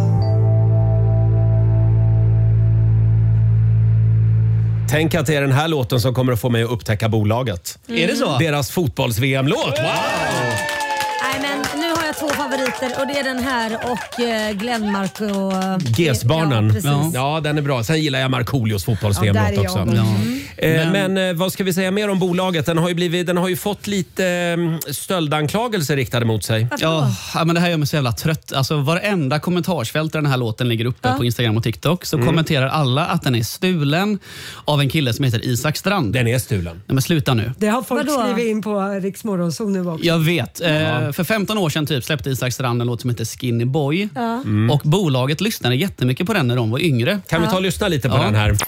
Tänk att det är den här låten som kommer att få mig att upptäcka bolaget. Är det så? Deras fotbolls-V M-låt. Wow! Nej, men nu har jag två favoriter och det är den här och eh, Glenmark och... eh, G-sbarnen. Ja, precis. Ja. ja, den är bra. Sen gillar jag Markoolios fotbolls-V Ja, där är M-låt jag också. också. Eh, Men- Men eh, vad ska vi säga mer om bolaget? Den har ju, blivit, den har ju fått lite eh, stöldanklagelser riktade mot sig. Ja, ja, men det här gör mig så jävla trött. Alltså, varenda kommentarsfält där den här låten ligger uppe Ja. på Instagram och TikTok så kommenterar alla att den är stulen av en kille som heter Isak Strand. Den är stulen. Nej, men sluta nu. Det har folk Vadå? skrivit in på Rix Morgonzoo nu också. Jag vet. Eh, för femton år sedan typ släppte Isak Strand en låt som heter Skinny Boy. Ja. Och bolaget lyssnade jättemycket på den när de var yngre. Kan vi ta och lyssna lite på Ja. den här?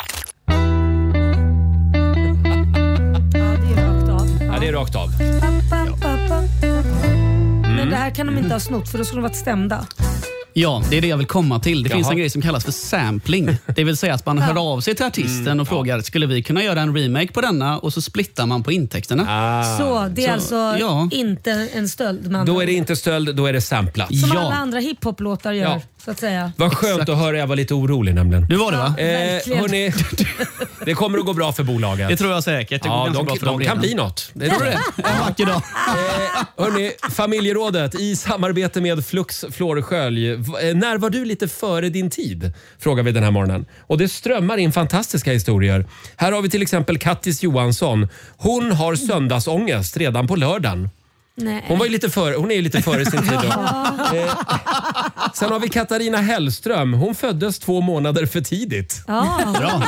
Ja, det är rakt av. Ja, det är rakt av. Pa, pa, pa, pa. Men det här kan de inte ha snott för då skulle de varit stämda. Ja, det är det jag vill komma till. Det Jaha. finns en grej som kallas för sampling. Det vill säga att man hör av sig till artisten Mm, och frågar, skulle vi kunna göra en remake på denna? Och så splittar man på intäkterna. Ah. Så det är Så, alltså ja. inte en stöld. Man Då är det inte stöld, då är det samplat. Som Ja. alla andra hiphop-låtar gör, Ja. så att säga. Vad skönt att höra, jag var lite orolig nämligen. Nu var det va? Eh, verkligen. hörni, det kommer att gå bra för bolaget. Det tror jag säkert. Det går Ja, ganska de, bra för de dem kan redan. bli något. Det tror det. En vacker dag. Eh, hörni, familjerådet i samarbete med Flux Florskölj. V- eh, När var du lite före din tid? Frågar vi den här morgonen. Och det strömmar in fantastiska historier. Här har vi till exempel Kattis Johansson. Hon har söndagsångest redan på lördagen. Nej. Hon, var ju lite för, hon är ju lite före sin tid då. Eh, sen har vi Katarina Hellström. Hon föddes två månader för tidigt. Ja. Bra.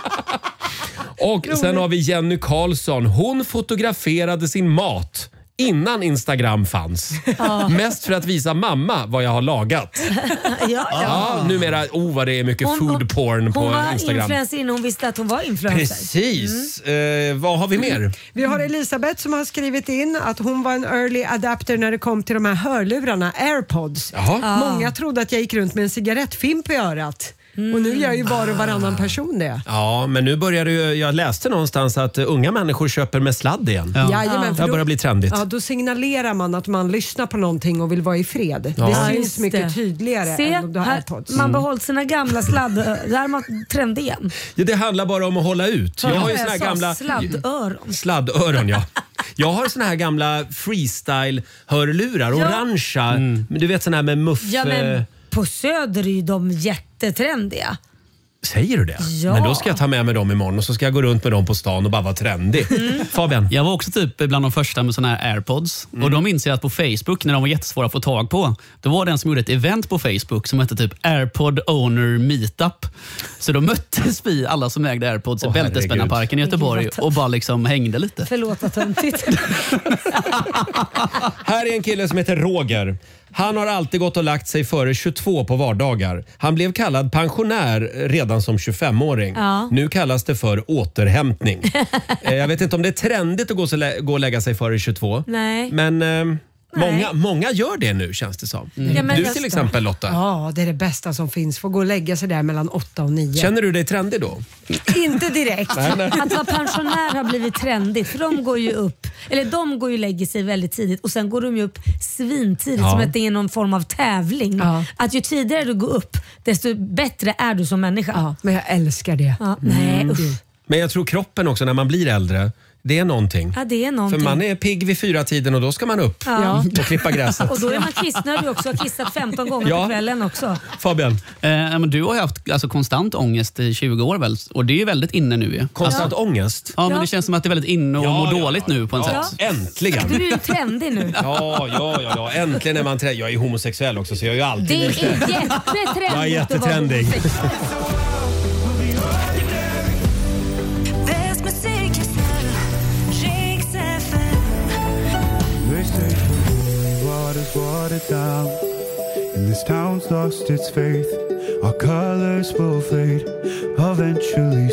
Och sen har vi Jenny Karlsson. Hon fotograferade sin mat innan Instagram fanns. Ja. Mest för att visa mamma vad jag har lagat. ja, ja. Ja, numera, oh vad det är mycket food porn på hon var Instagram. influencer innan hon visste att hon var influencer. Precis. Eh, vad har vi mer? Vi har Elisabeth som har skrivit in att hon var en early adapter när det kom till de här hörlurarna, AirPods. Jaha. Många trodde att jag gick runt med en cigarettfimp i örat. Och nu gör ju var och varannan person det. Ja, men nu börjar det ju, jag läste någonstans att uh, unga människor köper med sladd igen. Ja. Jajamän, Det för har då- börjat bli trendigt. Ja, då signalerar man att man lyssnar på någonting och vill vara i fred. Ja. Det Ja, syns just mycket det. tydligare Se, än om du har här, AirPods. man behållit sina gamla sladd... Där är man trend igen. Ja, det handlar bara om att hålla ut. Jag har ju såna här sa gamla... sladdöron. Sladdöron, ja. Jag har såna här gamla freestyle-hörlurar, orangea. Men du vet såna här med muff... Ja, men eh, på Söder är ju de jättetrendiga. Säger du det? Ja. Men då ska jag ta med mig dem imorgon och så ska jag gå runt med dem på stan och bara vara trendig. Fabian? Jag var också typ bland de första med såna här AirPods. Och de inser jag att på Facebook, när de var jättesvåra att få tag på, då var det en som gjorde ett event på Facebook som hette typ AirPod Owner Meetup. Så då möttes vi, alla som ägde AirPods, i Åh, Bältespännarparken i Göteborg Gud, vad och bara liksom hängde lite. Förlåt vad töntigt. Här är en kille som heter Roger. Han har alltid gått och lagt sig före tjugotvå på vardagar. Han blev kallad pensionär redan som tjugofemåring. Ja. Nu kallas det för återhämtning. Eh, Jag vet inte om det är trendigt att gå, så lä- gå och lägga sig före tjugotvå. Nej. Men eh, Nej. många, många gör det nu känns det som. Ja, men Du just till det. exempel Lotta. Ja, det är det bästa som finns. Få gå och lägga sig där mellan åtta och nio. Känner du dig trendig då? Inte direkt. Nej, nej. Att vara pensionär har blivit trendigt för de går ju upp, eller de går ju och lägger sig väldigt tidigt och sen går de ju upp svintidigt Ja. som att det är någon form av tävling. Ja. Att ju tidigare du går upp desto bättre är du som människa. Ja, men jag älskar det. Ja, nej usch. Men jag tror kroppen också när man blir äldre, det är någonting. Ja, det är För någonting. man är pigg vid fyra tiden och då ska man upp Ja. och klippa gräset. Och då är man kissnödig också. Jag har kissat femton gånger Ja. på kvällen också. Fabian? Eh, men du har ju haft alltså, konstant ångest i tjugo år väl? Och det är ju väldigt inne nu ju. Konstant Alltså, ångest? Ja, men Ja. det känns som att det är väldigt inne och Ja, mår ja, dåligt ja. nu på en Ja, sätt. äntligen! Du är ju trendig nu. Ja, ja, ja, ja. Äntligen är man trendig. Jag är homosexuell också så jag är ju alltid Det är lite... jättetrendigt Jag är att vara jättetrendig. homosexuell. They say water's watered down, and this town's lost its faith. Our colors will fade eventually.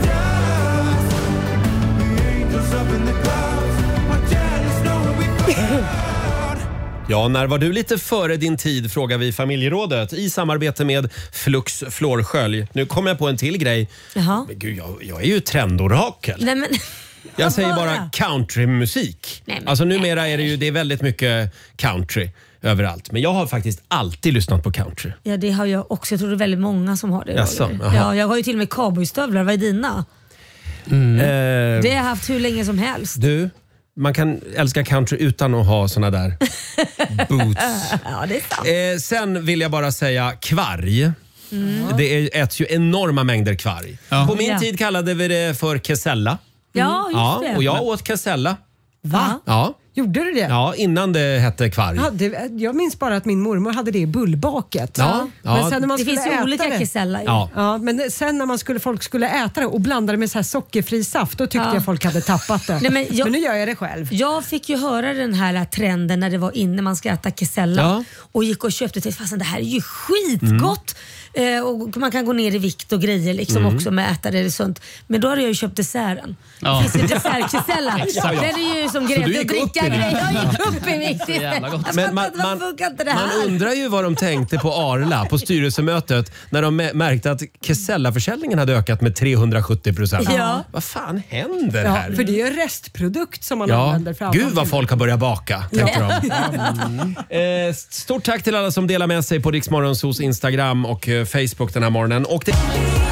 Ja, när var du lite före din tid, frågar vi familjerådet i samarbete med Flux Florskölj. Nu kommer jag på en till grej. Jaha. Men gud, jag, jag är ju trendorakel. Nej, men, Jag säger Vad bara countrymusik. Nej, men- Alltså numera är det ju det är väldigt mycket country överallt. Men jag har faktiskt alltid lyssnat på country. ja, det har jag också. Jag tror det är väldigt många som har det. Jaså, Roger. jaha. Ja, jag har ju till och med cowboystövlar. Vad är dina? Mm. Eh, Det har jag haft hur länge som helst. Du, man kan älska country utan att ha såna där boots. Ja, det är sant. Eh, sen vill jag bara säga kvarg. Mm. Det äts ju enorma mängder kvarg. På min Ja. tid kallade vi det för kesella. Ja, just Ja, det. och jag åt kesella. Va? Ja. Gjorde du det? Ja, innan det hette kvarg. Ja, det, jag minns bara att min mormor hade det i bullbaket. Ja, ja. Men sen när man Det skulle finns ju äta olika det, kesella ju. Ja. Ja, men sen när man skulle, folk skulle äta det och blanda det med så här sockerfri saft, då tyckte Ja. jag folk hade tappat det. Nej, men jag- nu gör jag det själv. Jag fick ju höra den här trenden när det var inne man ska äta kesella Ja. och gick och köpte till fast det här är ju skitgott. Eh, och man kan gå ner i vikt och grejer liksom också med att äta det, det är sunt. Men då hade jag ju köpt desserten. Ja. Det finns ju dessertkesella. Exakt. Den är ju som Så du grädde gick att upp dricka i vikt. Jag gick upp i vikt istället. Jag fattar man, inte, varför funkar inte det man här? undrar ju vad de tänkte på Arla på styrelsemötet när de märkte att Kesella-försäljningen hade ökat med trehundrasjuttio procent. Ja. Vad fan händer Ja, här? för det är ju restprodukt som man Ja, använder för gud vad folk har börjat baka, tänkte Ja. de. Mm. Eh, stort tack till alla som delar med sig på Rix Morgonzos Instagram och eh, Facebook den här morgonen. Och det...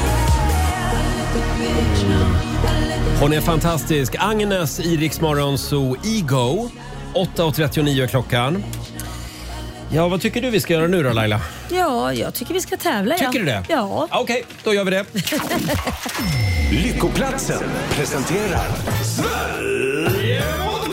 Hon är fantastisk. Agnes i Rix Morgonzo Ego. åtta och trettionio är klockan. Ja, vad tycker du vi ska göra nu då, Laila? Ja, jag tycker vi ska tävla. Tycker ja. du det? Ja. Okej, okay, då gör vi det. Lyckoplatsen presenterar Sverige mot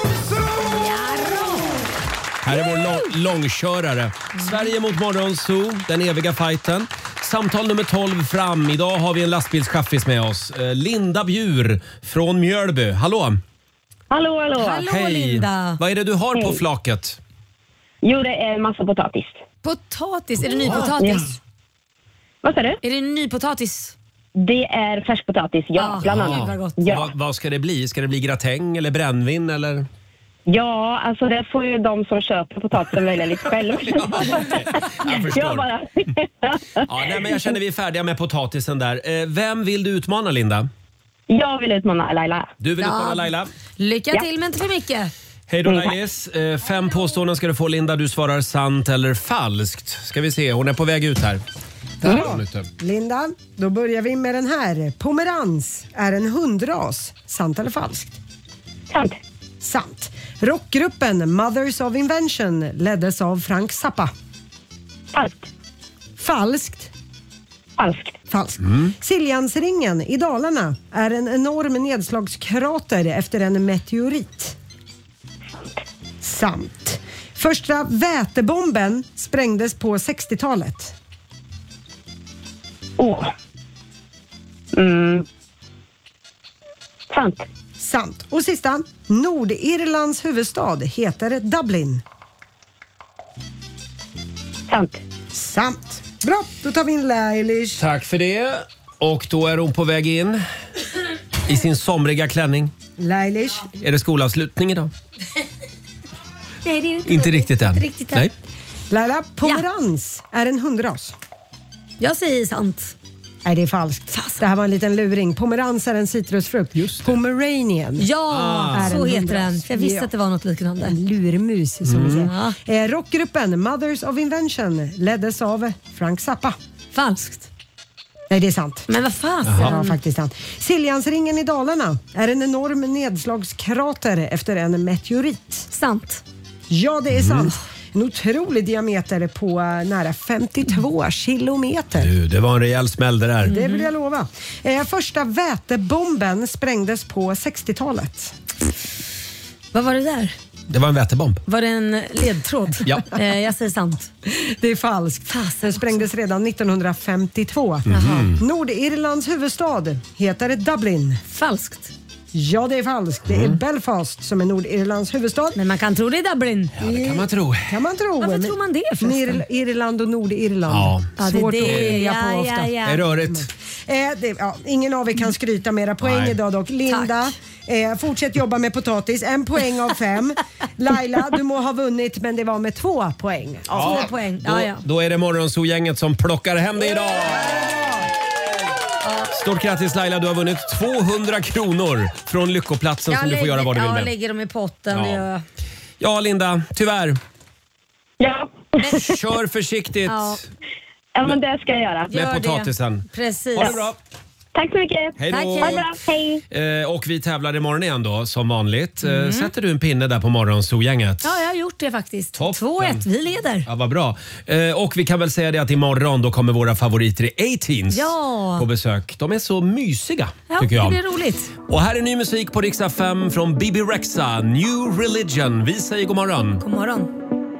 Här är vår lång, långkörare. Sverige mot Morgonzoo, den eviga fighten. Samtal nummer tolv fram. Idag har vi en lastbilschaffis med oss. Eh, Linda Bjur från Mjölby. Hallå! Hallå, hallå. Hallå, Hej! Linda. Vad är det du har på Hej. flaket? Jo, det är massa potatis. Potatis? Är det nypotatis? Ja. Vad sa du? Är det nypotatis? Det är färskpotatis, ja, Ah, bland gud, annat. vad gott. Ja. Vad, vad ska det bli? Ska det bli gratäng eller brännvin eller? ja, alltså det får ju de som köper potatisen välja lite själv. Jag förstår. Jag bara... Ja, nej, men jag känner vi är färdiga med potatisen där. Eh, vem vill du utmana, Linda? Jag vill utmana Laila. Du vill Ja. utmana Laila? Lycka Ja. till, men inte för mycket. Hej då Mm. Lailis. Eh, fem påståenden ska du få, Linda. Du svarar sant eller falskt. Ska vi se, hon är på väg ut här. Ja. Linda, då börjar vi med den här. Pomerans är en hundras. Sant eller falskt? Sant. Sant. Rockgruppen Mothers of Invention leddes av Frank Zappa. Falskt. Falskt. Falskt. Falskt. Siljansringen i Dalarna är en enorm nedslagskrater efter en meteorit. Sant. Första vätebomben sprängdes på sextiotalet. Åh. Mm. Sant. Sant. Och sista. Nordirlands huvudstad heter Dublin. Sant. Sant. Bra, då tar vi in Lailish. Tack för det. Och då är hon på väg in i sin somriga klänning. Lailish. Är det skolavslutning idag? Nej, det är inte, Inte riktigt än. Inte riktigt än. Nej. Laila, pomerans är en hundras. Jag säger sant. Nej, det är falskt. Det här var en liten luring. Pomerans är en citrusfrukt. Just Pomeranian. Ja, är så en heter hundras. den. För jag visste Ja. att det var något liknande. En lurmus som Mm. vi säger. Eh, rockgruppen Mothers of Invention leddes av Frank Zappa. Falskt. Nej, det är sant. Men vad fasen? Ja, faktiskt sant. Siljansringen i Dalarna är en enorm nedslagskrater efter en meteorit. Sant. Ja, det är sant. En otrolig diameter på eh, nära femtiotvå kilometer. Du, det var en rejäl smäll det där. Det vill jag lova. Eh, första vätebomben sprängdes på sextiotalet. Vad var det där? Det var en vätebomb. Var det en ledtråd? Ja. Eh, jag säger sant. Det är falskt. Den sprängdes redan nittonhundrafemtiotvå. Mhm. Nordirlands huvudstad heter Dublin. Falskt. Ja, det är falskt. Det är Belfast som är Nordirlands huvudstad. Men man kan tro det är Dublin. Ja, det kan man tro. Kan man tro. Varför tror man det förresten? Nir- Irland och Nordirland. Ja. Ja, det är Svårt det. att skilja Ja, på ja, ofta. ja. Det är rörigt. Eh, det, ja, ingen av er kan skryta med era poäng Nej. idag dock. Linda, eh, fortsätt jobba med potatis. En poäng av fem. Laila, du må ha vunnit men det var med två poäng. Ja, Två poäng. Då, Ja, ja. då är det Morgonzoo-gänget som plockar hem det idag. Stort grattis Laila, du har vunnit tvåhundra kronor från Lyckoplatsen Jag som du får göra vad du vill ja, med. jag lägger dem i potten. Ja. Det gör jag. Ja, Linda, tyvärr. Ja. Kör försiktigt Ja. Ja, men det ska jag göra. med Gör det. potatisen. Precis. Ha det bra. Tack så mycket. Hej då. Tack, Ha det bra. Hej. Eh, och vi tävlar imorgon igen då, som vanligt. Eh, Mm. Sätter du en pinne där på Morgonzoo-gänget? Ja, jag har gjort det faktiskt. Toppen. två ett, vi leder. Ja, vad bra. Eh, och vi kan väl säga det att imorgon då kommer våra favoriter i A-Teens Ja. på besök. De är så mysiga, Ja, tycker jag. det blir roligt. Och här är ny musik på Rix F M från Bibi Rexha, New Religion. Vi säger god morgon. God morgon.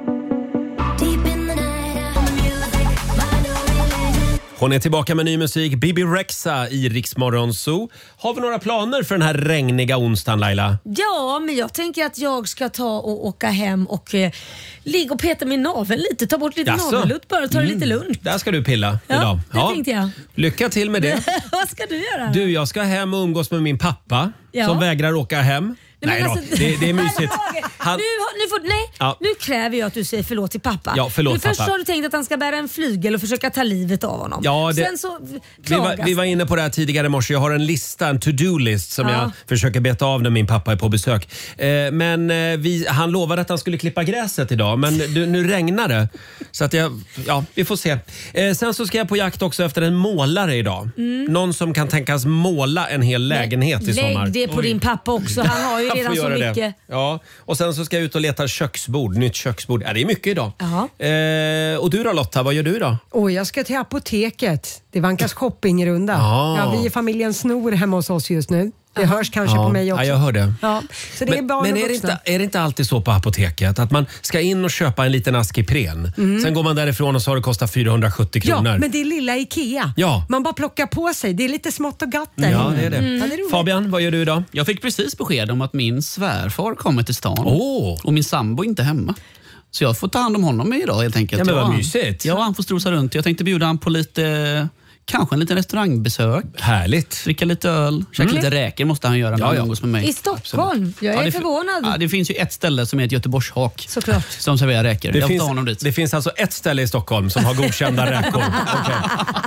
Hon är tillbaka med ny musik, Bibi Rexha i Rix Morgon Zoo. Har vi några planer för den här regniga onsdagen, Laila? Ja, men jag tänker att jag ska ta och åka hem och eh, ligga och peta min navel lite. Ta bort lite Jaså? navellutt bara och ta det lite lugnt. Där ska du pilla Ja, idag. det tänkte jag. Lycka till med det. Vad ska du göra? Du, jag ska hem och umgås med min pappa Ja. som vägrar åka hem. Nej, Nej men då, alltså- det, det är mysigt. Han... Nu, har- nu, får, nej, Ja. nu kräver jag att du säger förlåt till pappa. Ja, förlåt, nu först pappa. har du tänkt att han ska bära en flygel och försöka ta livet av honom. Ja, det- Sen så Vi klagas var, vi var inne på det här tidigare i morse. Jag har en lista, en to-do-list som Ja. jag försöker beta av när min pappa är på besök. Eh, men eh, vi, han lovade att han skulle klippa gräset idag, men du, nu regnar det. Så att jag, ja, vi får se. Eh, sen så ska jag på jakt också efter en målare idag. Mm. Någon som kan tänkas måla en hel lägenhet i sommar. Lägg det på din pappa också. Han har ju Jag får redan så göra det. mycket. Ja, och sen så ska jag ut och leta köksbord, nytt köksbord. Ja, det är mycket idag. Jaha. Eh, och du då Lotta, vad gör du då? Och jag ska till apoteket. Det vankas shoppingrunda. Ja. Ja, vi är familjen Snor hemma hos oss just nu. Det hörs kanske Ja, på mig också. ja, jag hör det. Ja, så det är Men, barn men och är, det vuxna. inte, är det inte alltid så på apoteket att man ska in och köpa en liten ask Ipren? Mm. Sen går man därifrån och så har det kostat fyrahundrasjuttio kronor. Ja, men det är lilla Ikea. Ja. Man bara plockar på sig. Det är lite smått och gott där Ja, inne. det är det. Ja, det är roligt. Fabian, vad gör du idag? Jag fick precis besked om att min svärfar kommer till stan. Oh. Och min sambo är inte hemma. Så jag får ta hand om honom idag helt enkelt. Ja, men vad Jag- mysigt. Ja, han får strosa runt. Jag tänkte bjuda han på lite, kanske en liten restaurangbesök. Härligt. Dricka lite öl. Käka Mm. lite räkor måste han göra när Ja, han ja. umgås med mig. I Stockholm? Jag är Ja, det, förvånad. Ja, det finns ju ett ställe som är ett Göteborgshak. Såklart. Som serverar räkor. Det jag får finns, ta honom dit. det finns alltså ett ställe i Stockholm som har godkända räkor. Okej.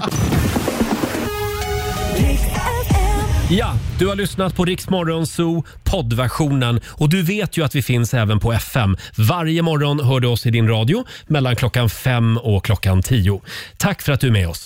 Ja, du har lyssnat på Rix Morgon Zoo poddversionen och du vet ju att vi finns även på F M. Varje morgon hör du oss i din radio mellan klockan fem och klockan tio. Tack för att du är med oss.